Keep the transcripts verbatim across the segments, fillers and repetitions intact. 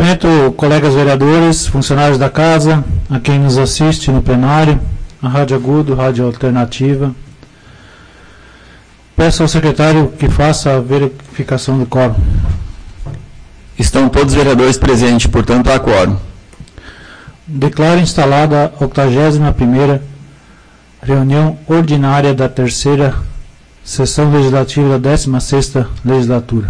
Cumprimento colegas vereadores, funcionários da casa, a quem nos assiste no plenário, a Rádio Agudo, Rádio Alternativa. Peço ao secretário que faça a verificação do quórum. Estão todos os vereadores presentes, portanto, há quórum. Declaro instalada a octagésima primeira reunião ordinária da terceira sessão legislativa da décima sexta legislatura.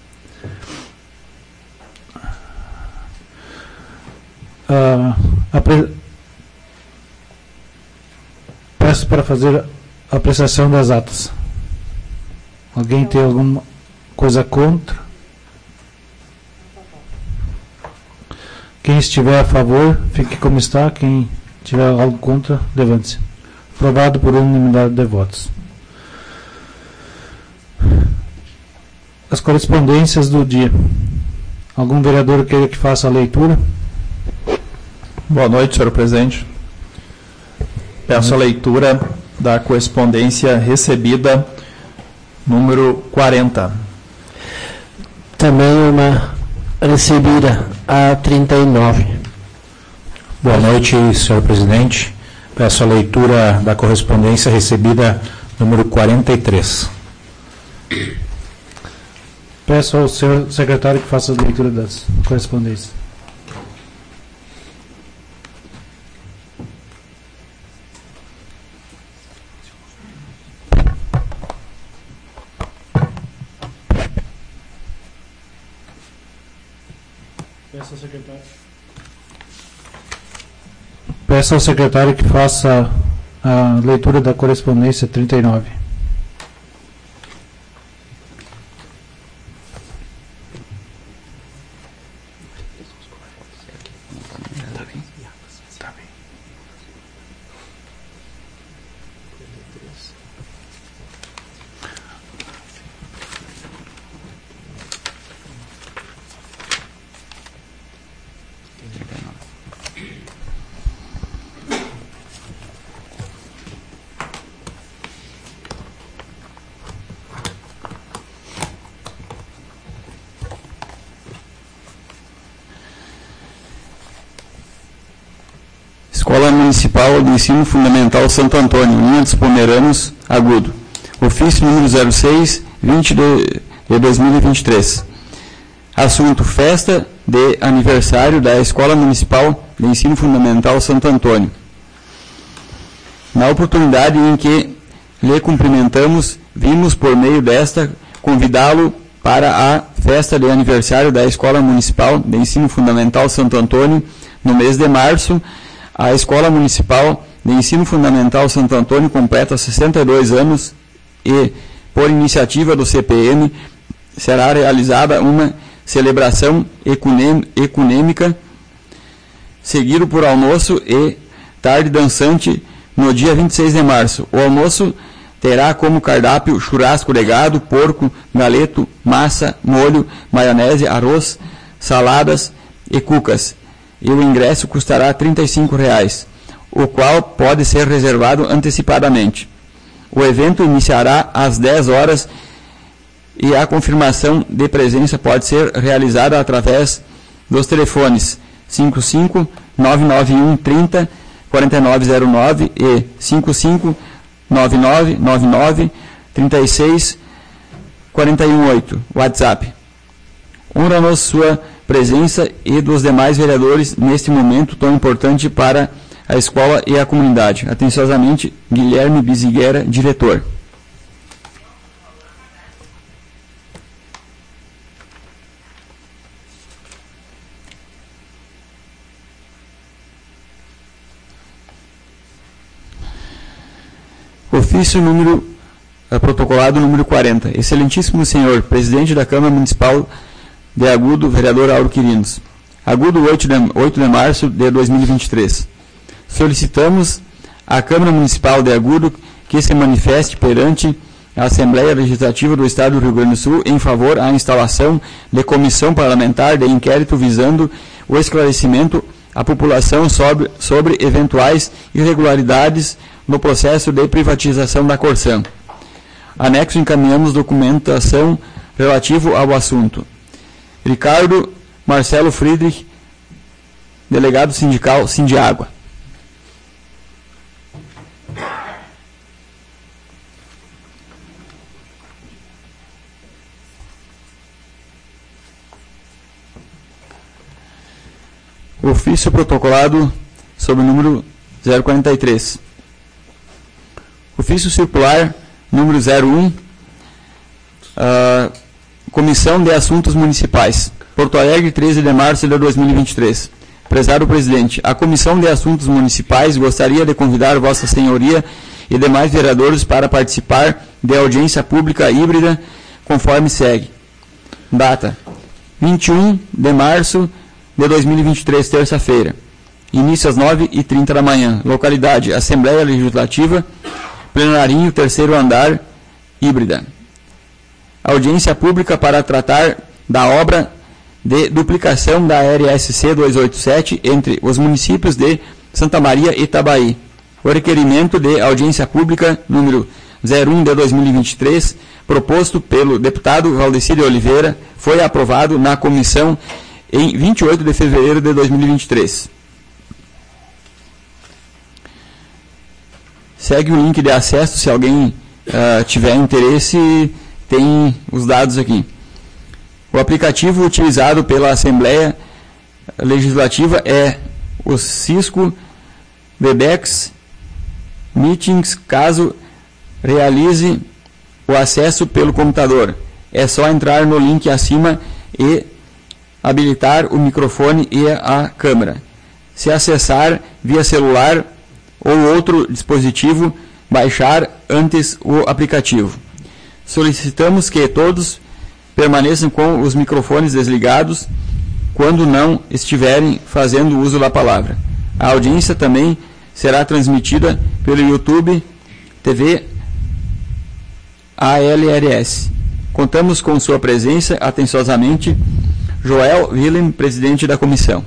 Uh, apre... Peço para fazer a apreciação das atas. Alguém tem alguma coisa contra? Quem estiver a favor, fique como está. Quem tiver algo contra, levante-se. Aprovado por unanimidade de votos. As correspondências do dia. Algum vereador queira que faça a leitura? Boa noite, senhor presidente. Peço a leitura da correspondência recebida número quarenta. Também uma recebida a trinta e nove. Boa noite, senhor presidente. Peço a leitura da correspondência recebida número quarenta e três. Peço ao senhor secretário que faça a leitura das correspondências. Peço ao secretário. Peço ao secretário que faça a leitura da correspondência trinta e nove. Escola Municipal de Ensino Fundamental Santo Antônio, linha dos Pomeranos, Agudo. Ofício número zero seis, vinte de dois mil e vinte e três. Assunto: festa de aniversário da Escola Municipal de Ensino Fundamental Santo Antônio. Na oportunidade em que lhe cumprimentamos, vimos por meio desta convidá-lo para a festa de aniversário da Escola Municipal de Ensino Fundamental Santo Antônio, no mês de março. A Escola Municipal de Ensino Fundamental Santo Antônio completa sessenta e dois anos e, por iniciativa do C P M, será realizada uma celebração econômica, seguido por almoço e tarde dançante no dia vinte e seis de março. O almoço terá como cardápio churrasco de gado, porco, galeto, massa, molho, maionese, arroz, saladas e cucas. E o ingresso custará trinta e cinco reais, o qual pode ser reservado antecipadamente. O evento iniciará às dez horas e a confirmação de presença pode ser realizada através dos telefones cinco cinco nove nove um trinta quarenta e nove zero nove e cinco cinco nove nove nove nove trinta e seis quarenta e um oito, WhatsApp. Honra-nos sua presença e dos demais vereadores neste momento tão importante para a escola e a comunidade. Atenciosamente, Guilherme Biziguera, diretor. Ofício número, eh, protocolado número quarenta. Excelentíssimo senhor, presidente da Câmara Municipal de Agudo, vereador Auro Quirinos. Agudo, oito de março de dois mil e vinte e três. Solicitamos à Câmara Municipal de Agudo que se manifeste perante a Assembleia Legislativa do Estado do Rio Grande do Sul em favor à instalação de comissão parlamentar de inquérito visando o esclarecimento à população sobre, sobre eventuais irregularidades no processo de privatização da Corsan. Anexo, encaminhamos documentação relativo ao assunto. Ricardo Marcelo Friedrich, delegado sindical Sindiágua. Ofício protocolado sob o número zero quarenta e três. Ofício circular número zero um, uh, Comissão de Assuntos Municipais, Porto Alegre, treze de março de dois mil e vinte e três. Prezado presidente, a Comissão de Assuntos Municipais gostaria de convidar Vossa Senhoria e demais vereadores para participar de audiência pública híbrida, conforme segue. Data: vinte e um de março de dois mil e vinte e três, terça-feira. Início às nove e trinta da manhã. Localidade: Assembleia Legislativa, plenarinho, terceiro andar, híbrida. Audiência pública para tratar da obra de duplicação da R S C duzentos e oitenta e sete entre os municípios de Santa Maria e Itabaí. O requerimento de audiência pública número zero um de dois mil e vinte e três, proposto pelo deputado Valdeci de Oliveira, foi aprovado na comissão em vinte e oito de fevereiro de dois mil e vinte e três. Segue o link de acesso, se alguém uh, tiver interesse, tem os dados aqui. O aplicativo utilizado pela Assembleia Legislativa é o Cisco Webex Meetings, caso realize o acesso pelo computador. É só entrar no link acima e habilitar o microfone e a câmera. Se acessar via celular ou outro dispositivo, baixar antes o aplicativo. Solicitamos que todos permaneçam com os microfones desligados quando não estiverem fazendo uso da palavra. A audiência também será transmitida pelo YouTube T V A L R S. Contamos com sua presença, atenciosamente, Joel Willem, presidente da comissão.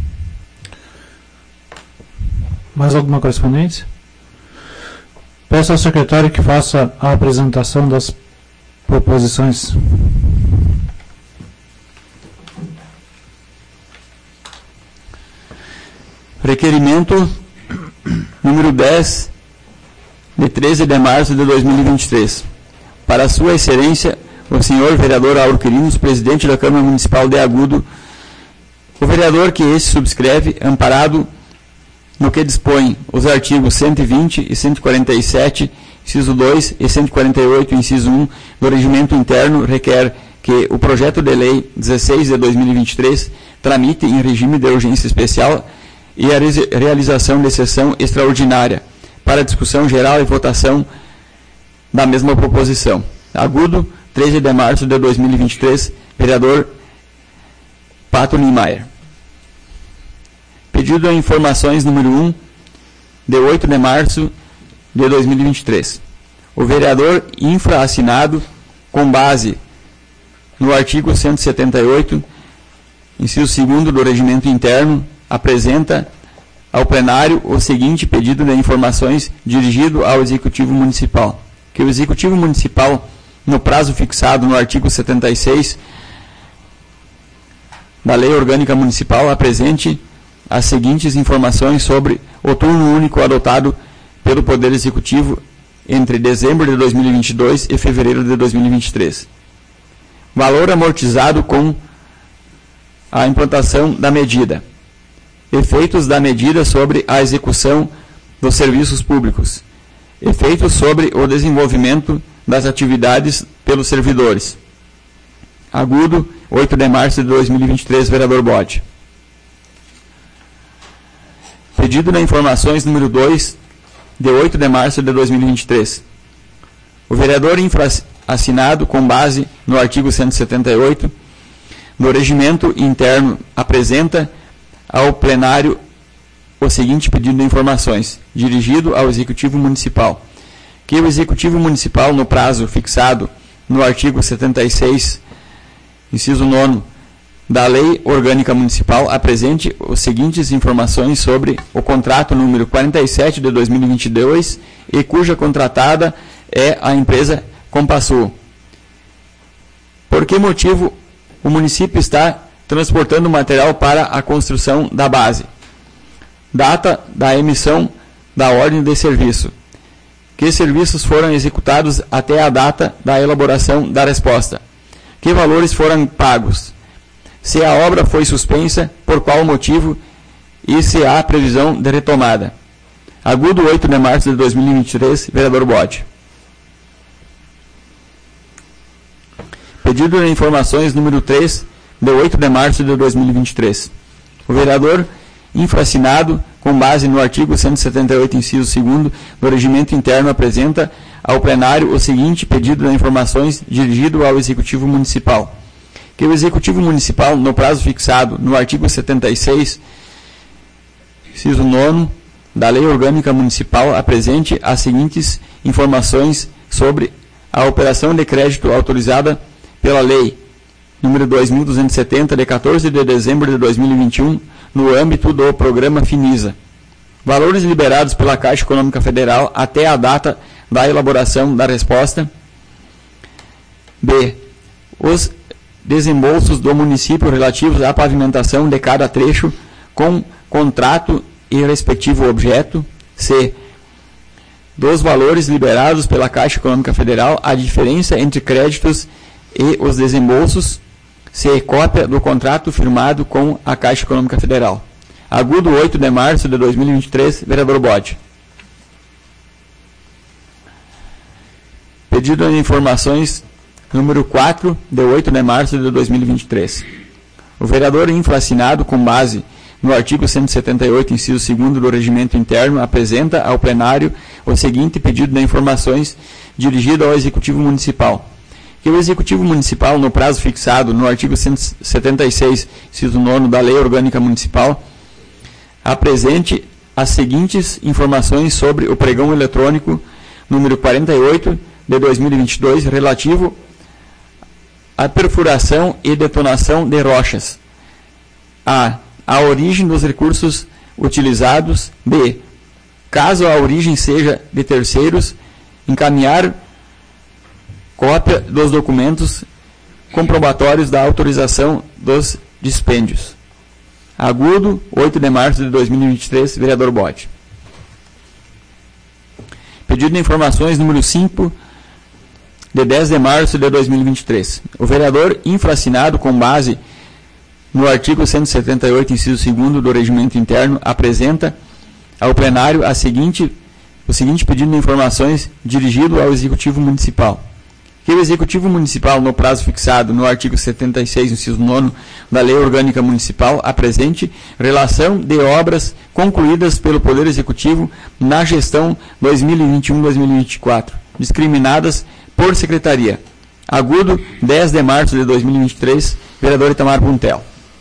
Mais alguma correspondência? Peço ao secretário que faça a apresentação das proposições. Requerimento número dez, de treze de março de dois mil e vinte e três. Para Sua Excelência, o senhor vereador Auro Quirinos, presidente da Câmara Municipal de Agudo, o vereador que este subscreve, amparado no que dispõe os artigos cento e vinte e cento e quarenta e sete, inciso dois, e cento e quarenta e oito, inciso um, do Regimento Interno, requer que o projeto de lei dezesseis de dois mil e vinte e três tramite em regime de urgência especial e a realização de sessão extraordinária para discussão geral e votação da mesma proposição. Agudo, treze de março de dois mil e vinte e três, vereador Pato Niemeyer. Pedido de informações número um, de oito de março de dois mil e vinte e três. O vereador infraassinado, com base no artigo cento e setenta e oito, inciso segundo do Regimento Interno, apresenta ao plenário o seguinte pedido de informações dirigido ao Executivo Municipal. Que o Executivo Municipal, no prazo fixado no artigo setenta e seis da Lei Orgânica Municipal, apresente as seguintes informações sobre o turno único adotado pelo Poder Executivo entre dezembro de dois mil e vinte e dois e fevereiro de dois mil e vinte e três. Valor amortizado com a implantação da medida. Efeitos da medida sobre a execução dos serviços públicos. Efeitos sobre o desenvolvimento das atividades pelos servidores. Agudo, oito de março de dois mil e vinte e três, vereador Bode. Pedido de informações número dois, de oito de março de dois mil e vinte e três. O vereador infraassinado, com base no artigo cento e setenta e oito do Regimento Interno, apresenta ao plenário o seguinte pedido de informações, dirigido ao Executivo Municipal. Que o Executivo Municipal, no prazo fixado no artigo setenta e seis, inciso nono, da Lei Orgânica Municipal, apresente as seguintes informações sobre o contrato número quarenta e sete de dois mil e vinte e dois e cuja contratada é a empresa Compassul. Por que motivo o município está transportando material para a construção da base. Data da emissão da ordem de serviço. Que serviços foram executados até a data da elaboração da resposta. Que valores foram pagos. Se a obra foi suspensa, por qual motivo e se há previsão de retomada. Agudo, oito de março de dois mil e vinte e três, vereador Bode. Pedido de informações número três, de oito de março de dois mil e vinte e três. O vereador, infracinado, com base no artigo cento e setenta e oito, inciso segundo do Regimento Interno, apresenta ao plenário o seguinte pedido de informações dirigido ao Executivo Municipal. Que o Executivo Municipal, no prazo fixado no artigo setenta e seis, inciso nono, da Lei Orgânica Municipal, apresente as seguintes informações sobre a operação de crédito autorizada pela Lei número dois mil duzentos e setenta, de quatorze de dezembro de dois mil e vinte e um, no âmbito do Programa Finisa. Valores liberados pela Caixa Econômica Federal até a data da elaboração da resposta. B. Os desembolsos do município relativos à pavimentação de cada trecho com contrato e respectivo objeto. C. Dos valores liberados pela Caixa Econômica Federal, a diferença entre créditos e os desembolsos. C. Cópia do contrato firmado com a Caixa Econômica Federal. Agudo, oito de março de dois mil e vinte e três, vereador Bode. Pedido de informações número quatro, de oito de março de dois mil e vinte e três. O vereador infracinado, com base no artigo cento e setenta e oito, inciso segundo do Regimento Interno, apresenta ao plenário o seguinte pedido de informações dirigido ao Executivo Municipal. Que o Executivo Municipal, no prazo fixado no artigo cento e setenta e seis, inciso nono da Lei Orgânica Municipal, apresente as seguintes informações sobre o pregão eletrônico número quarenta e oito de dois mil e vinte e dois, relativo à perfuração e detonação de rochas. A. A origem dos recursos utilizados. B. Caso a origem seja de terceiros, encaminhar cópia dos documentos comprobatórios da autorização dos dispêndios. Agudo, oito de março de dois mil e vinte e três, vereador Bode. Pedido de informações número cinco, de dez de março de dois mil e vinte e três. O vereador infracinado, com base no artigo cento e setenta e oito, inciso segundo do Regimento Interno, apresenta ao plenário a seguinte, o seguinte pedido de informações dirigido ao Executivo Municipal. Que o Executivo Municipal, no prazo fixado no artigo setenta e seis, inciso nono da Lei Orgânica Municipal, apresente relação de obras concluídas pelo Poder Executivo na gestão dois mil e vinte e um a dois mil e vinte e quatro, discriminadas por secretaria. Agudo, dez de março de dois mil e vinte e três, vereador Itamar Puntel.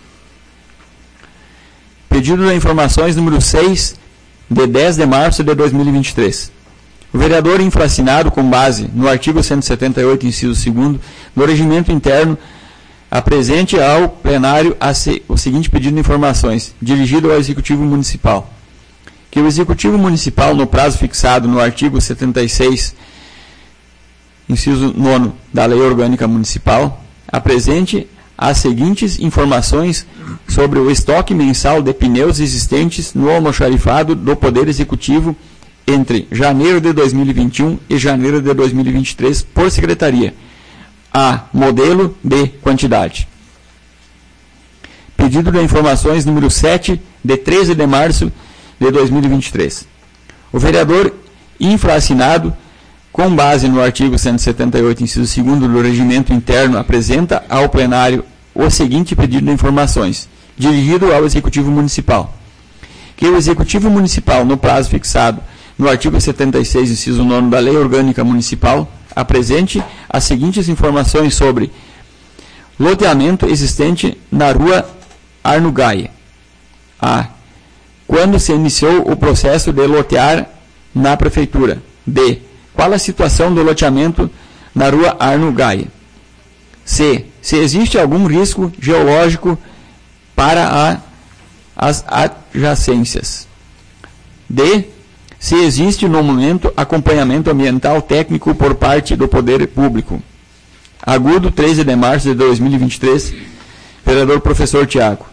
Pedido de informações número seis, de dez de março de dois mil e vinte e três. O vereador infracinado, com base no artigo cento e setenta e oito, inciso segundo do Regimento Interno, apresente ao plenário a se, o seguinte pedido de informações, dirigido ao Executivo Municipal. Que o Executivo Municipal, no prazo fixado no artigo setenta e seis, inciso nono da Lei Orgânica Municipal, apresente as seguintes informações sobre o estoque mensal de pneus existentes no almoxarifado do Poder Executivo entre janeiro de dois mil e vinte e um e janeiro de dois mil e vinte e três, por secretaria. A. Modelo. B. Quantidade. Pedido de informações número sete, de treze de março de dois mil e vinte e três. O vereador infraassinado, com base no artigo cento e setenta e oito, inciso segundo do Regimento Interno, apresenta ao plenário o seguinte pedido de informações, dirigido ao Executivo Municipal. Que o Executivo Municipal, no prazo fixado no artigo setenta e seis, inciso nono da Lei Orgânica Municipal, apresente as seguintes informações sobre loteamento existente na rua Arno Gaia. A. Quando se iniciou o processo de lotear na Prefeitura. B. Qual a situação do loteamento na rua Arno Gaia? C. Se existe algum risco geológico para a, as adjacências. D. Se existe no momento acompanhamento ambiental técnico por parte do Poder Público. Agudo, treze de março de dois mil e vinte e três, Vereador Professor Tiago.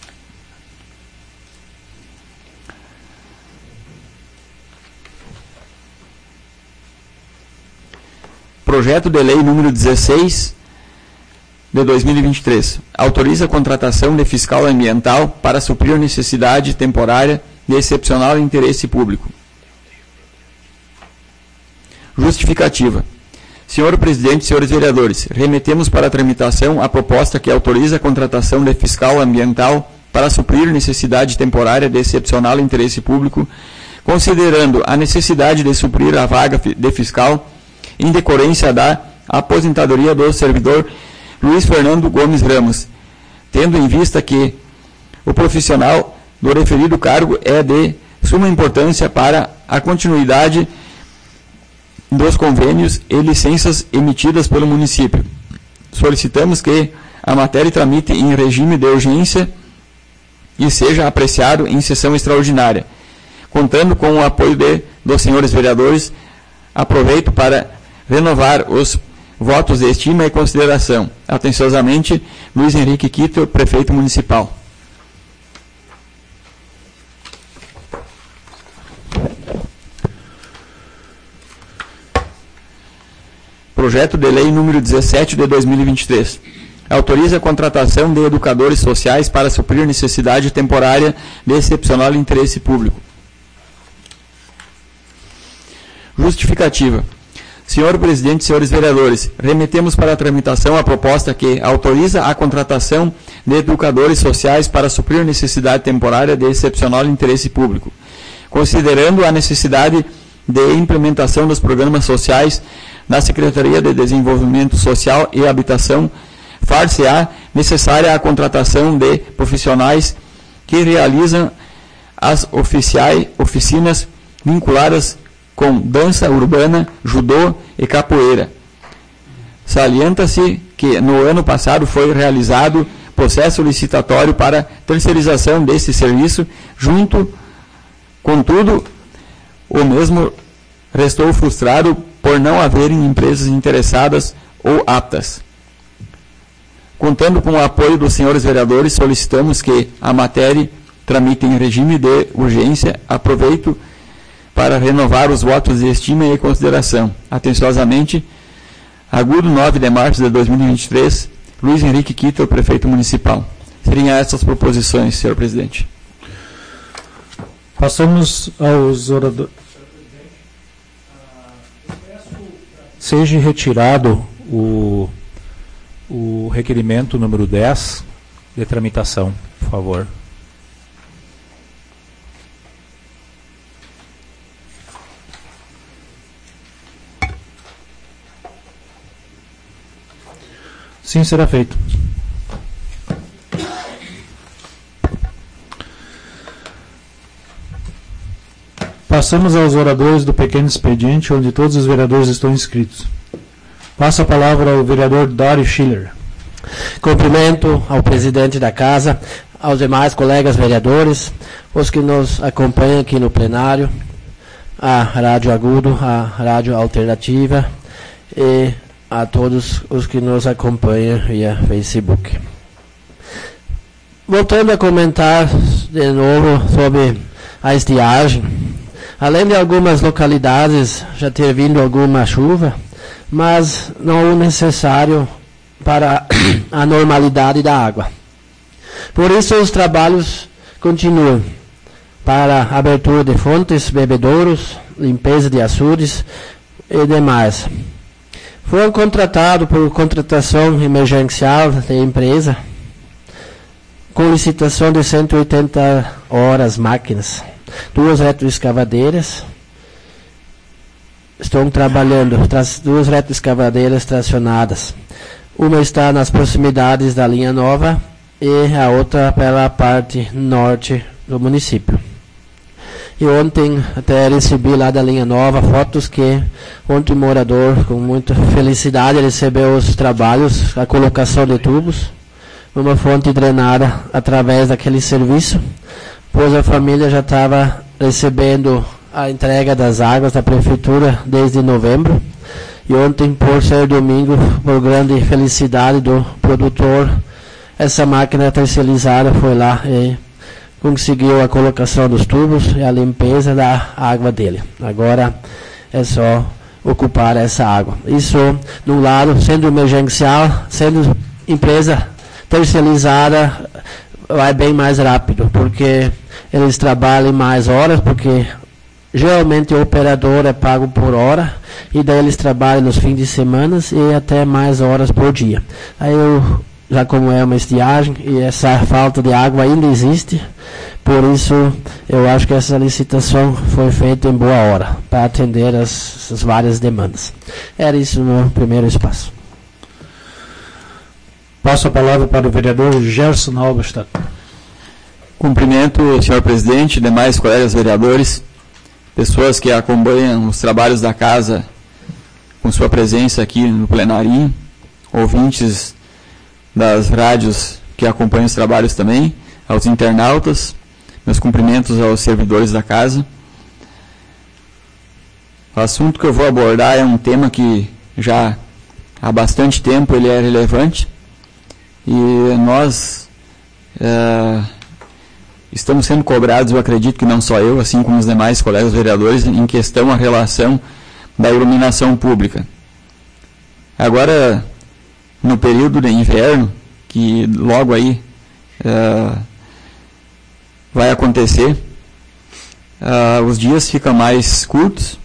Projeto de Lei número dezesseis de dois mil e vinte e três. Autoriza a contratação de fiscal ambiental para suprir necessidade temporária de excepcional interesse público. Justificativa. Senhor Presidente, senhores vereadores, remetemos para tramitação a proposta que autoriza a contratação de fiscal ambiental para suprir necessidade temporária de excepcional interesse público, considerando a necessidade de suprir a vaga de fiscal em decorrência da aposentadoria do servidor Luiz Fernando Gomes Ramos, tendo em vista que o profissional do referido cargo é de suma importância para a continuidade dos convênios e licenças emitidas pelo município. Solicitamos que a matéria tramite em regime de urgência e seja apreciado em sessão extraordinária. Contando com o apoio de, dos senhores vereadores, aproveito para renovar os votos de estima e consideração. Atenciosamente, Luiz Henrique Quito, prefeito municipal. Projeto de Lei número dezessete de dois mil e vinte e três. Autoriza a contratação de educadores sociais para suprir necessidade temporária de excepcional interesse público. Justificativa. Senhor Presidente, senhores vereadores, remetemos para a tramitação a proposta que autoriza a contratação de educadores sociais para suprir necessidade temporária de excepcional interesse público, considerando a necessidade de implementação dos programas sociais na Secretaria de Desenvolvimento Social e Habitação, far-se-á necessária a contratação de profissionais que realizam as oficiais, oficinas vinculadas com dança urbana, judô e capoeira. Salienta-se que no ano passado foi realizado processo licitatório para terceirização desse serviço, junto, contudo, o mesmo restou frustrado por não haverem empresas interessadas ou aptas. Contando com o apoio dos senhores vereadores, solicitamos que a matéria tramite em regime de urgência. Aproveito para renovar os votos de estima e consideração. Atenciosamente, Agudo, nove de março de dois mil e vinte e três, Luiz Henrique Quito, prefeito municipal. Seriam essas proposições, senhor presidente. Passamos aos oradores. Seja retirado o, o requerimento número dez de tramitação, por favor. Sim, será feito. Passamos aos oradores do pequeno expediente, onde todos os vereadores estão inscritos. Passo a palavra ao vereador Dário Schiller. Cumprimento ao presidente da casa, aos demais colegas vereadores, os que nos acompanham aqui no plenário, a Rádio Agudo, a Rádio Alternativa e a todos os que nos acompanham via Facebook. Voltando a comentar de novo sobre a estiagem, além de algumas localidades já ter vindo alguma chuva, mas não o necessário para a normalidade da água. Por isso os trabalhos continuam para abertura de fontes, bebedouros, limpeza de açudes e demais. Foram contratados por contratação emergencial da empresa, com licitação de cento e oitenta horas máquinas, duas retroescavadeiras, estão trabalhando, duas retroescavadeiras tracionadas. Uma está nas proximidades da linha nova e a outra pela parte norte do município. E ontem até recebi lá da linha nova fotos que ontem o morador, com muita felicidade, recebeu os trabalhos, a colocação de tubos, numa fonte drenada através daquele serviço, pois a família já estava recebendo a entrega das águas da prefeitura desde novembro. E ontem, por ser domingo, por grande felicidade do produtor, essa máquina terceirizada foi lá e conseguiu a colocação dos tubos e a limpeza da água dele. Agora é só ocupar essa água. Isso, no lado, sendo emergencial, sendo empresa terceirizada, vai bem mais rápido, porque eles trabalham mais horas, porque geralmente o operador é pago por hora, e daí eles trabalham nos fins de semana e até mais horas por dia. Aí eu, já como é uma estiagem e essa falta de água ainda existe, por isso eu acho que essa licitação foi feita em boa hora, para atender as, as várias demandas. Era isso no primeiro espaço. Passo a palavra para o vereador Gerson Halberstadt. Cumprimento, senhor presidente, demais colegas vereadores, pessoas que acompanham os trabalhos da casa com sua presença aqui no plenário, ouvintes das rádios que acompanham os trabalhos também, aos internautas, meus cumprimentos aos servidores da casa. O assunto que eu vou abordar é um tema que já há bastante tempo ele é relevante, e nós é, estamos sendo cobrados, eu acredito que não só eu, assim como os demais colegas vereadores, em questão a relação da iluminação pública. Agora, no período de inverno, que logo aí é, vai acontecer, é, os dias ficam mais curtos,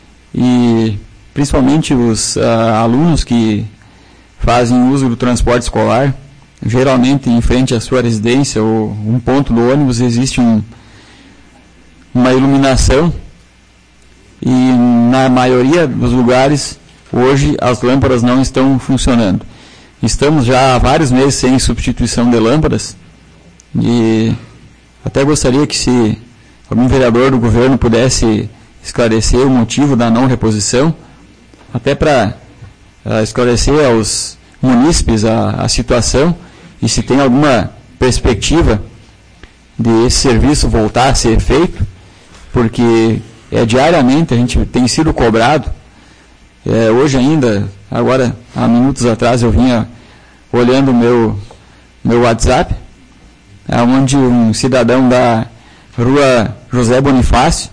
e principalmente os é, alunos que fazem uso do transporte escolar, geralmente em frente à sua residência ou um ponto do ônibus existe um, uma iluminação, e na maioria dos lugares hoje as lâmpadas não estão funcionando. Estamos já há vários meses sem substituição de lâmpadas, e até gostaria que, se algum vereador do governo pudesse esclarecer o motivo da não reposição, até para uh, esclarecer aos munícipes a, a situação, e se tem alguma perspectiva de esse serviço voltar a ser feito, porque é, diariamente a gente tem sido cobrado. É, hoje ainda, agora há minutos atrás, eu vinha olhando o meu, meu WhatsApp, onde um cidadão da rua José Bonifácio,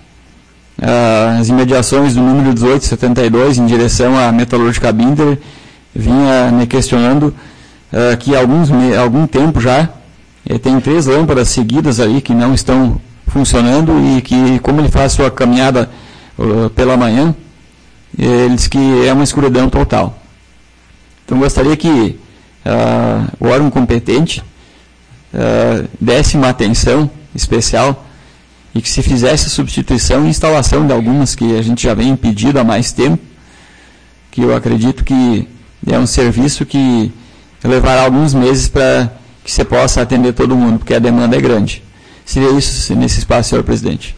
as imediações do número dezoito setenta e dois, em direção à Metalúrgica Binder, vinha me questionando uh, que há alguns, algum tempo já eh, tem três lâmpadas seguidas ali que não estão funcionando, e que, como ele faz sua caminhada uh, pela manhã, ele diz que é uma escuridão total. Então gostaria que uh, o órgão competente uh, desse uma atenção especial, e que se fizesse a substituição e instalação de algumas que a gente já vem pedindo há mais tempo, que eu acredito que é um serviço que levará alguns meses para que você possa atender todo mundo, porque a demanda é grande. Seria isso nesse espaço, senhor presidente.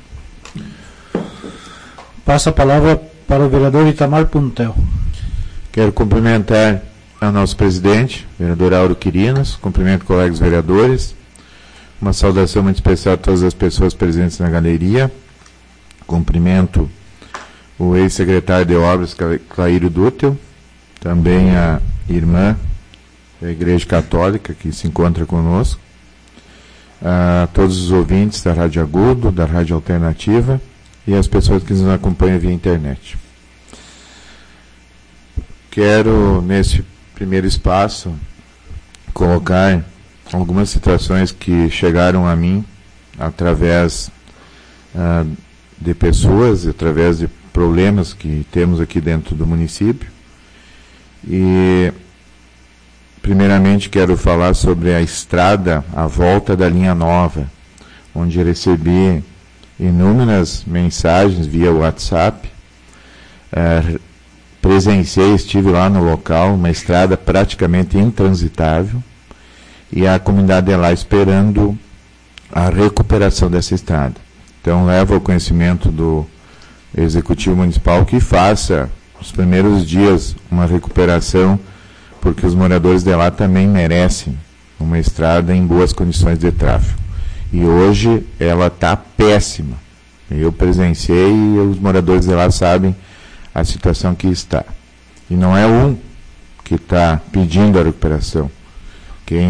Passo a palavra para o vereador Itamar Puntel. Quero cumprimentar a nosso presidente, vereador Auro Quirinos, cumprimento colegas vereadores, uma saudação muito especial a todas as pessoas presentes na galeria, cumprimento o ex-secretário de Obras, Claírio Dutel, também a irmã da Igreja Católica que se encontra conosco, a todos os ouvintes da Rádio Agudo, da Rádio Alternativa, e as pessoas que nos acompanham via internet. Quero, nesse primeiro espaço, colocar algumas situações que chegaram a mim através ah, de pessoas, através de problemas que temos aqui dentro do município. E, primeiramente, quero falar sobre a estrada à volta da linha nova, onde recebi inúmeras mensagens via WhatsApp. Ah, presenciei, estive lá no local, uma estrada praticamente intransitável, e a comunidade é lá esperando a recuperação dessa estrada. Então, levo ao conhecimento do Executivo Municipal que faça, nos primeiros dias, uma recuperação, porque os moradores de lá também merecem uma estrada em boas condições de tráfego. E hoje ela está péssima. Eu presenciei e os moradores de lá sabem a situação que está. E não é um que está pedindo a recuperação. Quem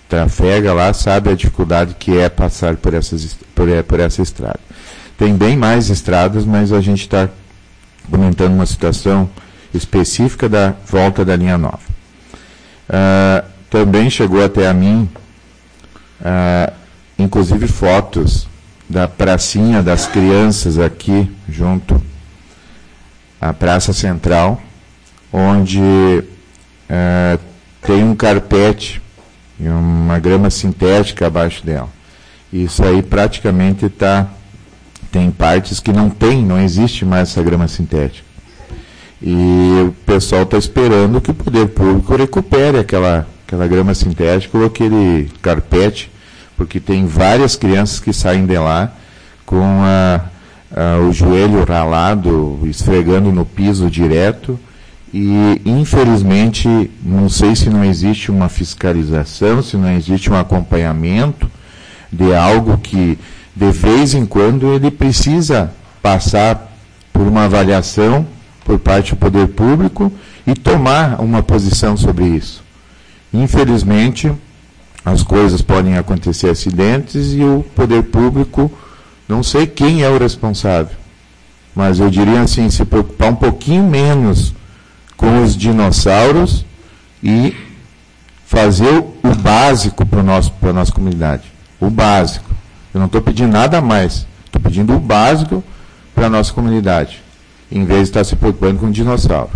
trafega lá sabe a dificuldade que é passar por, essas, por, por essa estrada. Tem bem mais estradas, mas a gente está comentando uma situação específica da volta da linha nova. Uh, também chegou até a mim, uh, inclusive fotos da pracinha das crianças aqui, junto à Praça Central, onde uh, tem um carpete e uma grama sintética abaixo dela. Isso aí praticamente está... Tem partes que não tem, não existe mais essa grama sintética. E o pessoal está esperando que o poder público recupere aquela, aquela grama sintética ou aquele carpete, porque tem várias crianças que saem de lá com a, a, o joelho ralado, esfregando no piso direto, e infelizmente, não sei se não existe uma fiscalização, se não existe um acompanhamento de algo que, de vez em quando, ele precisa passar por uma avaliação por parte do poder público e tomar uma posição sobre isso. Infelizmente, as coisas podem acontecer acidentes e o poder público, não sei quem é o responsável, mas eu diria assim, se preocupar um pouquinho menos com os dinossauros e fazer o básico para a nossa comunidade. O básico. Eu não estou pedindo nada a mais. Estou pedindo o básico para a nossa comunidade, em vez de estar se preocupando com o dinossauro.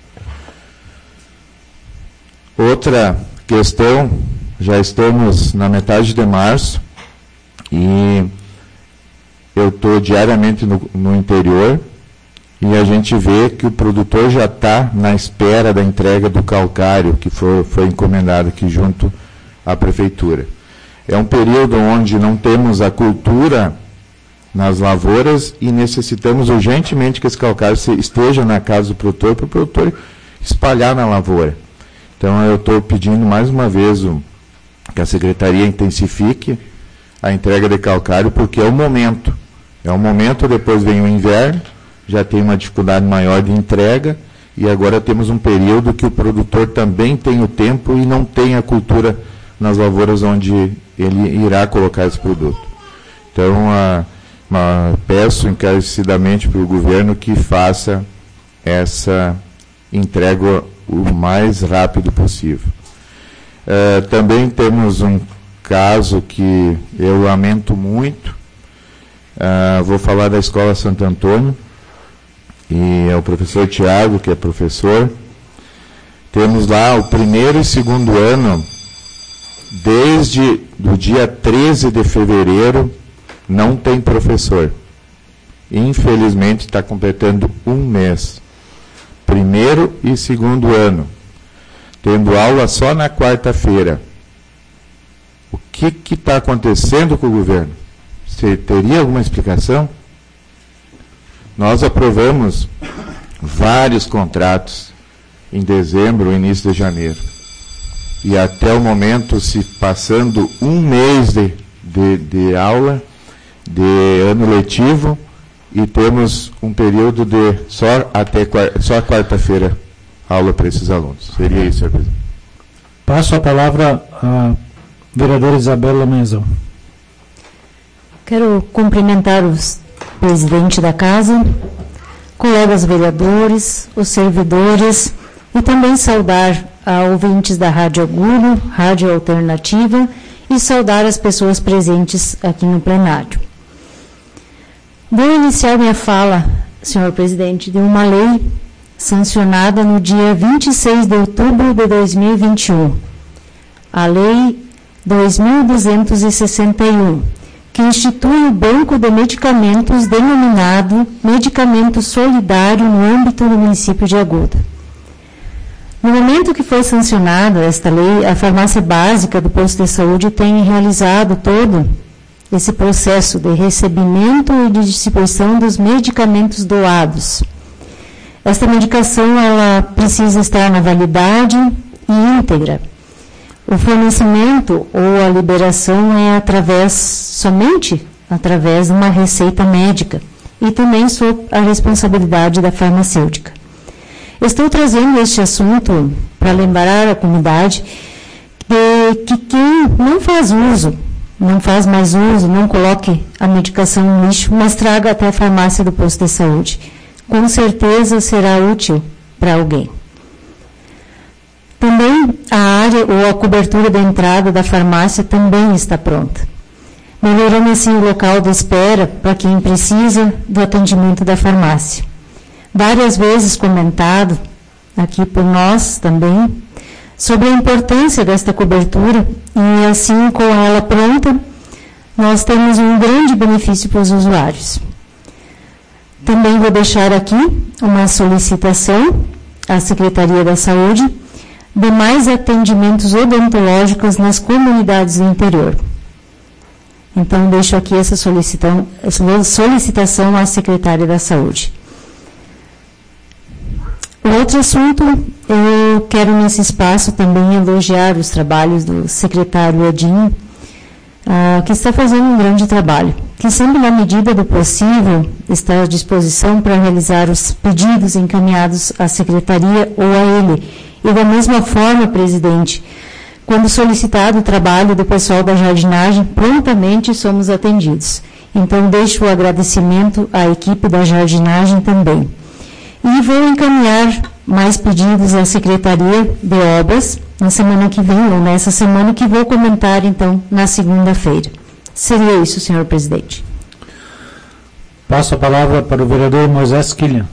Outra questão, já estamos na metade de março e eu estou diariamente no, no interior e a gente vê que o produtor já está na espera da entrega do calcário que foi, foi encomendado aqui junto à prefeitura. É um período onde não temos a cultura nas lavouras e necessitamos urgentemente que esse calcário esteja na casa do produtor para o produtor espalhar na lavoura. Então eu estou pedindo mais uma vez o, que a Secretaria intensifique a entrega de calcário, porque é o momento. É o momento, depois vem o inverno, já tem uma dificuldade maior de entrega, e agora temos um período que o produtor também tem o tempo e não tem a cultura nas lavouras onde ele irá colocar esse produto. Então, a, a, peço encarecidamente para o governo que faça essa entrega o mais rápido possível. É, também temos um caso que eu lamento muito. É, vou falar da Escola Santo Antônio, e é o professor Tiago, que é professor. Temos lá o primeiro e segundo ano, desde o dia treze de fevereiro, não tem professor. Infelizmente, está completando um mês. Primeiro e segundo ano, tendo aula só na quarta-feira. O que está acontecendo com o governo? Você teria alguma explicação? Nós aprovamos vários contratos em dezembro, início de janeiro. E até o momento, se passando um mês de, de, de aula, de ano letivo, e temos um período de só até só quarta-feira aula para esses alunos. Seria isso, senhor presidente. Passo a palavra à vereadora Isabela Menzão. Quero cumprimentar os presidente da casa, colegas vereadores, os servidores, e também saudar a ouvintes da Rádio Agudo, Rádio Alternativa, e saudar as pessoas presentes aqui no plenário. Vou iniciar minha fala, senhor presidente, de uma lei sancionada no dia vinte e seis de outubro de dois mil e vinte e um, a Lei dois mil duzentos e sessenta e um, que institui o Banco de Medicamentos denominado Medicamento Solidário no âmbito do município de Agudo. No momento que foi sancionada esta lei, a farmácia básica do posto de saúde tem realizado todo esse processo de recebimento e de distribuição dos medicamentos doados. Esta medicação ela precisa estar na validade e íntegra. O fornecimento ou a liberação é através, somente através de uma receita médica e também sob a responsabilidade da farmacêutica. Estou trazendo este assunto para lembrar à comunidade de que quem não faz uso, não faz mais uso, não coloque a medicação no lixo, mas traga até a farmácia do posto de saúde. Com certeza será útil para alguém. Também a área ou a cobertura da entrada da farmácia também está pronta, melhorando assim o local de espera para quem precisa do atendimento da farmácia. Várias vezes comentado aqui por nós também sobre a importância desta cobertura e assim com ela pronta nós temos um grande benefício para os usuários. Também vou deixar aqui uma solicitação à Secretaria da Saúde de mais atendimentos odontológicos nas comunidades do interior. Então, deixo aqui essa solicitação, solicitação à Secretaria da Saúde. O outro assunto, eu quero nesse espaço também elogiar os trabalhos do secretário Edinho, uh, que está fazendo um grande trabalho, que sempre na medida do possível está à disposição para realizar os pedidos encaminhados à Secretaria ou a ele. E da mesma forma, presidente, quando solicitado o trabalho do pessoal da jardinagem, prontamente somos atendidos. Então, deixo o agradecimento à equipe da jardinagem também. E vou encaminhar mais pedidos à Secretaria de Obras na semana que vem, ou nessa semana, que vou comentar, então, na segunda-feira. Seria isso, senhor presidente. Passo a palavra para o vereador Moisés Killian.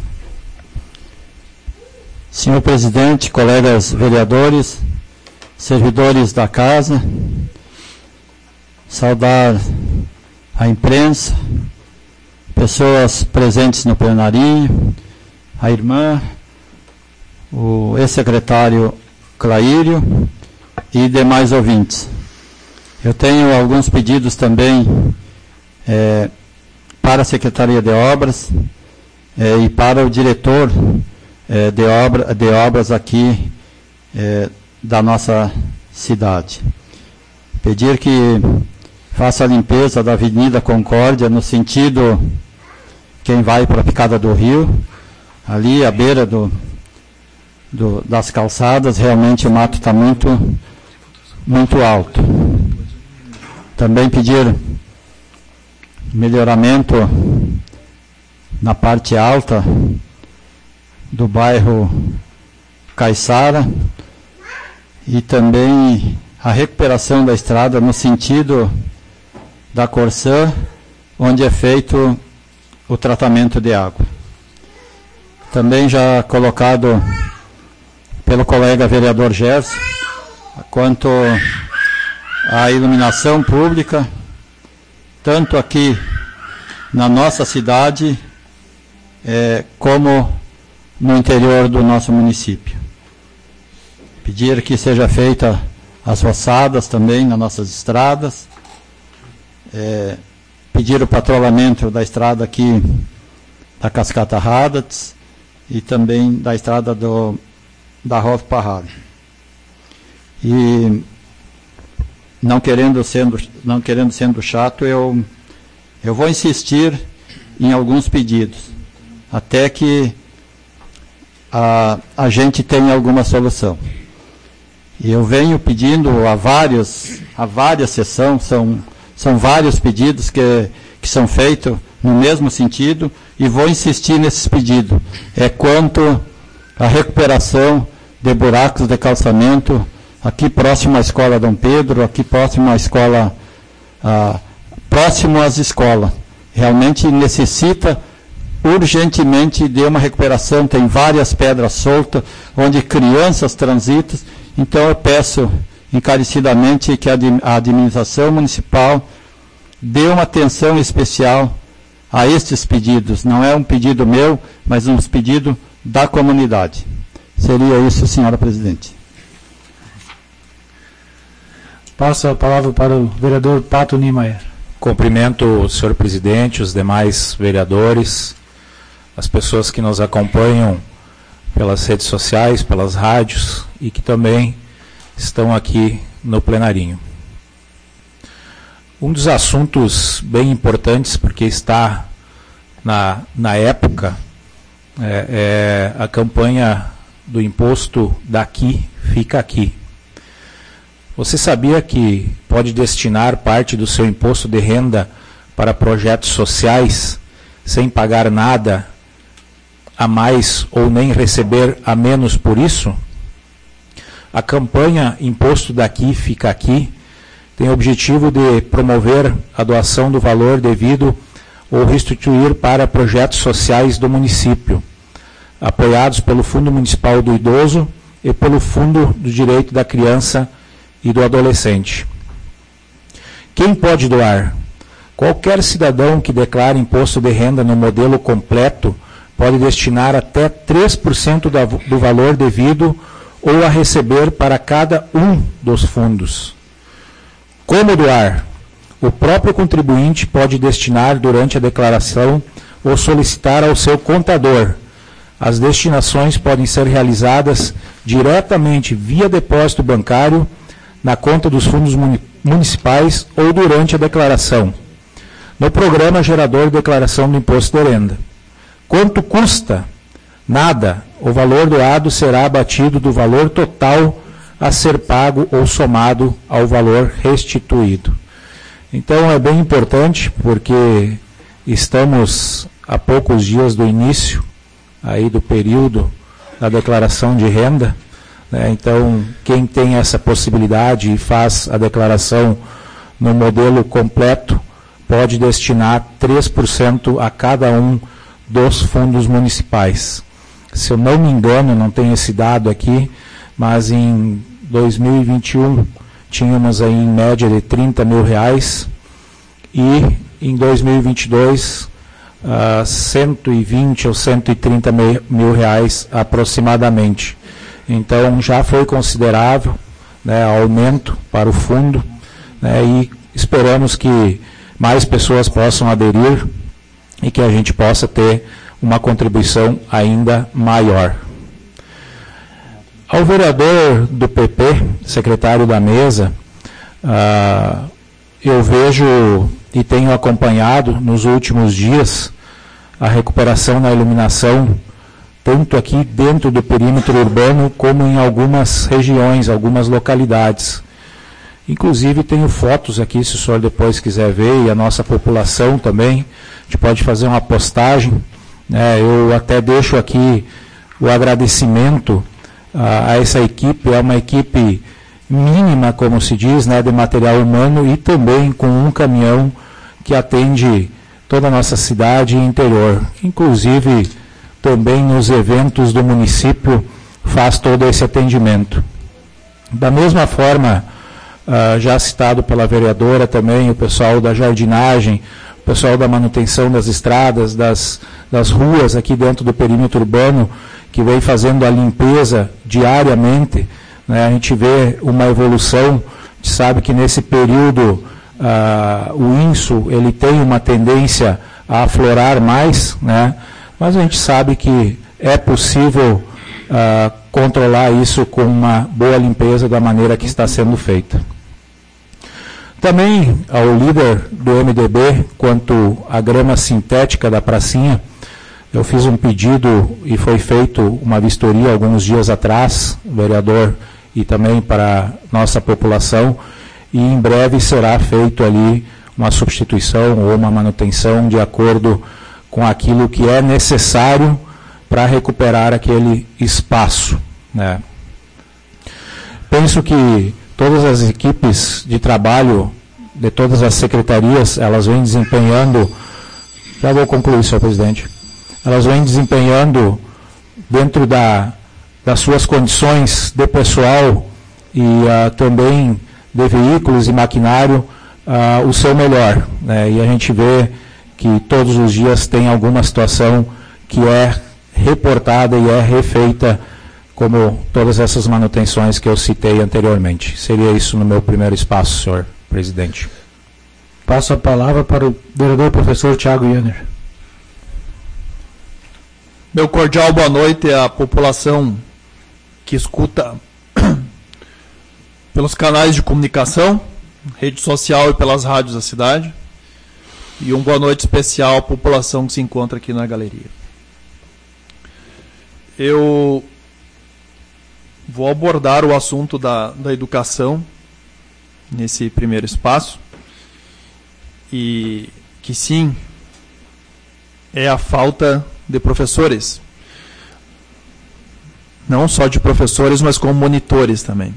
Senhor presidente, colegas vereadores, servidores da casa, saudar a imprensa, pessoas presentes no plenarinho, a irmã, o ex-secretário Claírio e demais ouvintes. Eu tenho alguns pedidos também é, para a Secretaria de Obras é, e para o diretor é, de, obra, de obras aqui é, da nossa cidade. Pedir que faça a limpeza da Avenida Concórdia no sentido quem vai para a Picada do Rio, ali à beira do, do, das calçadas, realmente o mato está muito, muito alto. Também pedir melhoramento na parte alta do bairro Caiçara e também a recuperação da estrada no sentido da Corsã, onde é feito o tratamento de água. Também já colocado pelo colega vereador Gerson, quanto à iluminação pública, tanto aqui na nossa cidade, é, como no interior do nosso município. Pedir que seja feita as roçadas também nas nossas estradas, é, pedir o patrulhamento da estrada aqui da Cascata Radats e também da estrada do, da Rolf Parrado. E não querendo sendo, não querendo sendo chato, eu, eu vou insistir em alguns pedidos, até que a, a gente tenha alguma solução. E eu venho pedindo a vários, a várias sessões, são, são vários pedidos que, que são feitos no mesmo sentido, e vou insistir nesses pedidos. É quanto à recuperação de buracos de calçamento, aqui próximo à Escola Dom Pedro, aqui próximo à escola, ah, próximo às escolas. Realmente necessita urgentemente de uma recuperação, tem várias pedras soltas, onde crianças transitam. Então eu peço encarecidamente que a administração municipal dê uma atenção especial a estes pedidos. Não é um pedido meu, mas um pedido da comunidade. Seria isso, senhora presidente. Passo a palavra para o vereador Pato Niemeyer. Cumprimento o senhor presidente, os demais vereadores, as pessoas que nos acompanham pelas redes sociais, pelas rádios e que também estão aqui no plenarinho. Um dos assuntos bem importantes, porque está na, na época, é, é a campanha do imposto daqui, fica aqui. Você sabia que pode destinar parte do seu imposto de renda para projetos sociais sem pagar nada a mais ou nem receber a menos por isso? A campanha Imposto Daqui Fica Aqui tem o objetivo de promover a doação do valor devido ou restituir para projetos sociais do município, apoiados pelo Fundo Municipal do Idoso e pelo Fundo do Direito da Criança e do Adolescente. Quem pode doar? Qualquer cidadão que declare imposto de renda no modelo completo pode destinar até três por cento do valor devido ou a receber para cada um dos fundos. Como doar? O próprio contribuinte pode destinar durante a declaração ou solicitar ao seu contador. As destinações podem ser realizadas diretamente via depósito bancário na conta dos fundos municipais ou durante a declaração, no programa gerador de declaração do imposto de renda. Quanto custa? Nada. O valor doado será abatido do valor total a ser pago ou somado ao valor restituído. Então é bem importante, porque estamos a poucos dias do início aí do período da declaração de renda, né? Então quem tem essa possibilidade e faz a declaração no modelo completo pode destinar três por cento a cada um dos fundos municipais. Se eu não me engano, não tenho esse dado aqui, mas em dois mil e vinte e um tínhamos aí em média de trinta mil reais e em dois mil e vinte e dois uh, cento e vinte ou cento e trinta mil reais aproximadamente. Então já foi considerável, né, aumento para o fundo, né, e esperamos que mais pessoas possam aderir e que a gente possa ter uma contribuição ainda maior. Ao vereador do P P, secretário da mesa, uh, eu vejo e tenho acompanhado nos últimos dias a recuperação na iluminação, tanto aqui dentro do perímetro urbano, como em algumas regiões, algumas localidades. Inclusive tenho fotos aqui, se o senhor depois quiser ver, e a nossa população também, a gente pode fazer uma postagem. É, eu até deixo aqui o agradecimento a, a essa equipe, é uma equipe mínima, como se diz, né, de material humano e também com um caminhão que atende toda a nossa cidade e interior. Inclusive, também nos eventos do município faz todo esse atendimento. Da mesma forma, uh, já citado pela vereadora também, o pessoal da jardinagem, o pessoal da manutenção das estradas, das, das ruas aqui dentro do perímetro urbano, que vem fazendo a limpeza diariamente, né? A gente vê uma evolução, a gente sabe que nesse período uh, o inso ele tem uma tendência a aflorar mais, né? Mas a gente sabe que é possível uh, controlar isso com uma boa limpeza da maneira que está sendo feita. Também ao líder do M D B, quanto à grama sintética da pracinha, eu fiz um pedido e foi feito uma vistoria alguns dias atrás, vereador, e também para nossa população, e em breve será feito ali uma substituição ou uma manutenção de acordo com aquilo que é necessário para recuperar aquele espaço, né? Penso que todas as equipes de trabalho de todas as secretarias, elas vêm desempenhando, já vou concluir, senhor presidente, elas vêm desempenhando dentro da, das suas condições de pessoal e uh, também de veículos e maquinário uh, o seu melhor, né? E a gente vê que todos os dias tem alguma situação que é reportada e é refeita, como todas essas manutenções que eu citei anteriormente. Seria isso no meu primeiro espaço, senhor presidente. Passo a palavra para o vereador professor Thiago Yanner. Meu cordial boa noite à população que escuta pelos canais de comunicação, rede social e pelas rádios da cidade. E uma boa noite especial à população que se encontra aqui na galeria. Eu vou abordar o assunto da, da educação nesse primeiro espaço, e que sim, é a falta de professores. Não só de professores, mas como monitores também.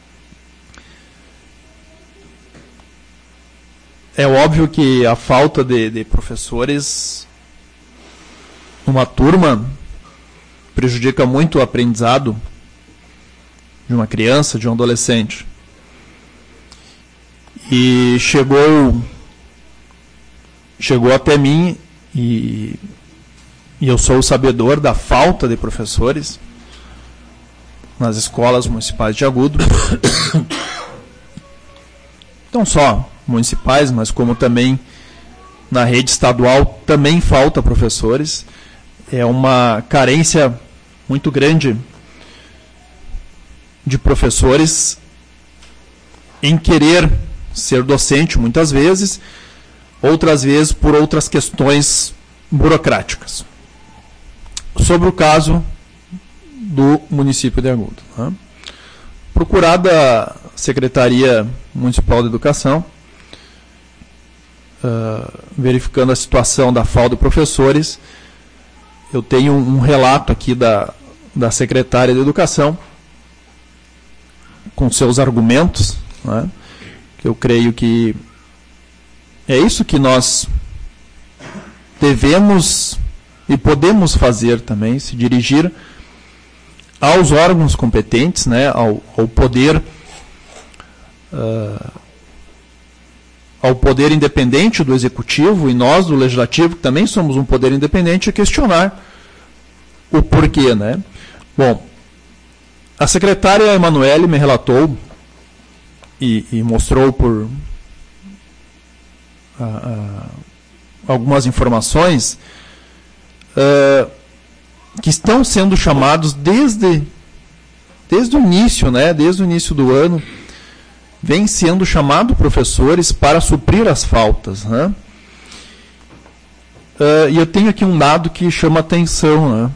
É óbvio que a falta de, de professores numa turma prejudica muito o aprendizado de uma criança, de um adolescente. E chegou, chegou até mim, e, e eu sou o sabedor da falta de professores nas escolas municipais de Agudo. Não só municipais, mas como também na rede estadual também falta professores. É uma carência muito grande de professores em querer ser docente muitas vezes, outras vezes por outras questões burocráticas. Sobre o caso do município de Agudo, né? Procurada a Secretaria Municipal de Educação, uh, verificando a situação da falta de professores, eu tenho um, um relato aqui da, da Secretária de Educação, com seus argumentos, né, que eu creio que é isso que nós devemos e podemos fazer também, se dirigir aos órgãos competentes, né, ao, ao poder uh, ao poder independente do Executivo, e nós do Legislativo, que também somos um poder independente, questionar o porquê, né? Bom, a secretária Emanuele me relatou e, e mostrou por uh, uh, algumas informações uh, que estão sendo chamados desde, desde o início, né, desde o início do ano, vem sendo chamado professores para suprir as faltas, né? Uh, e eu tenho aqui um dado que chama atenção, né?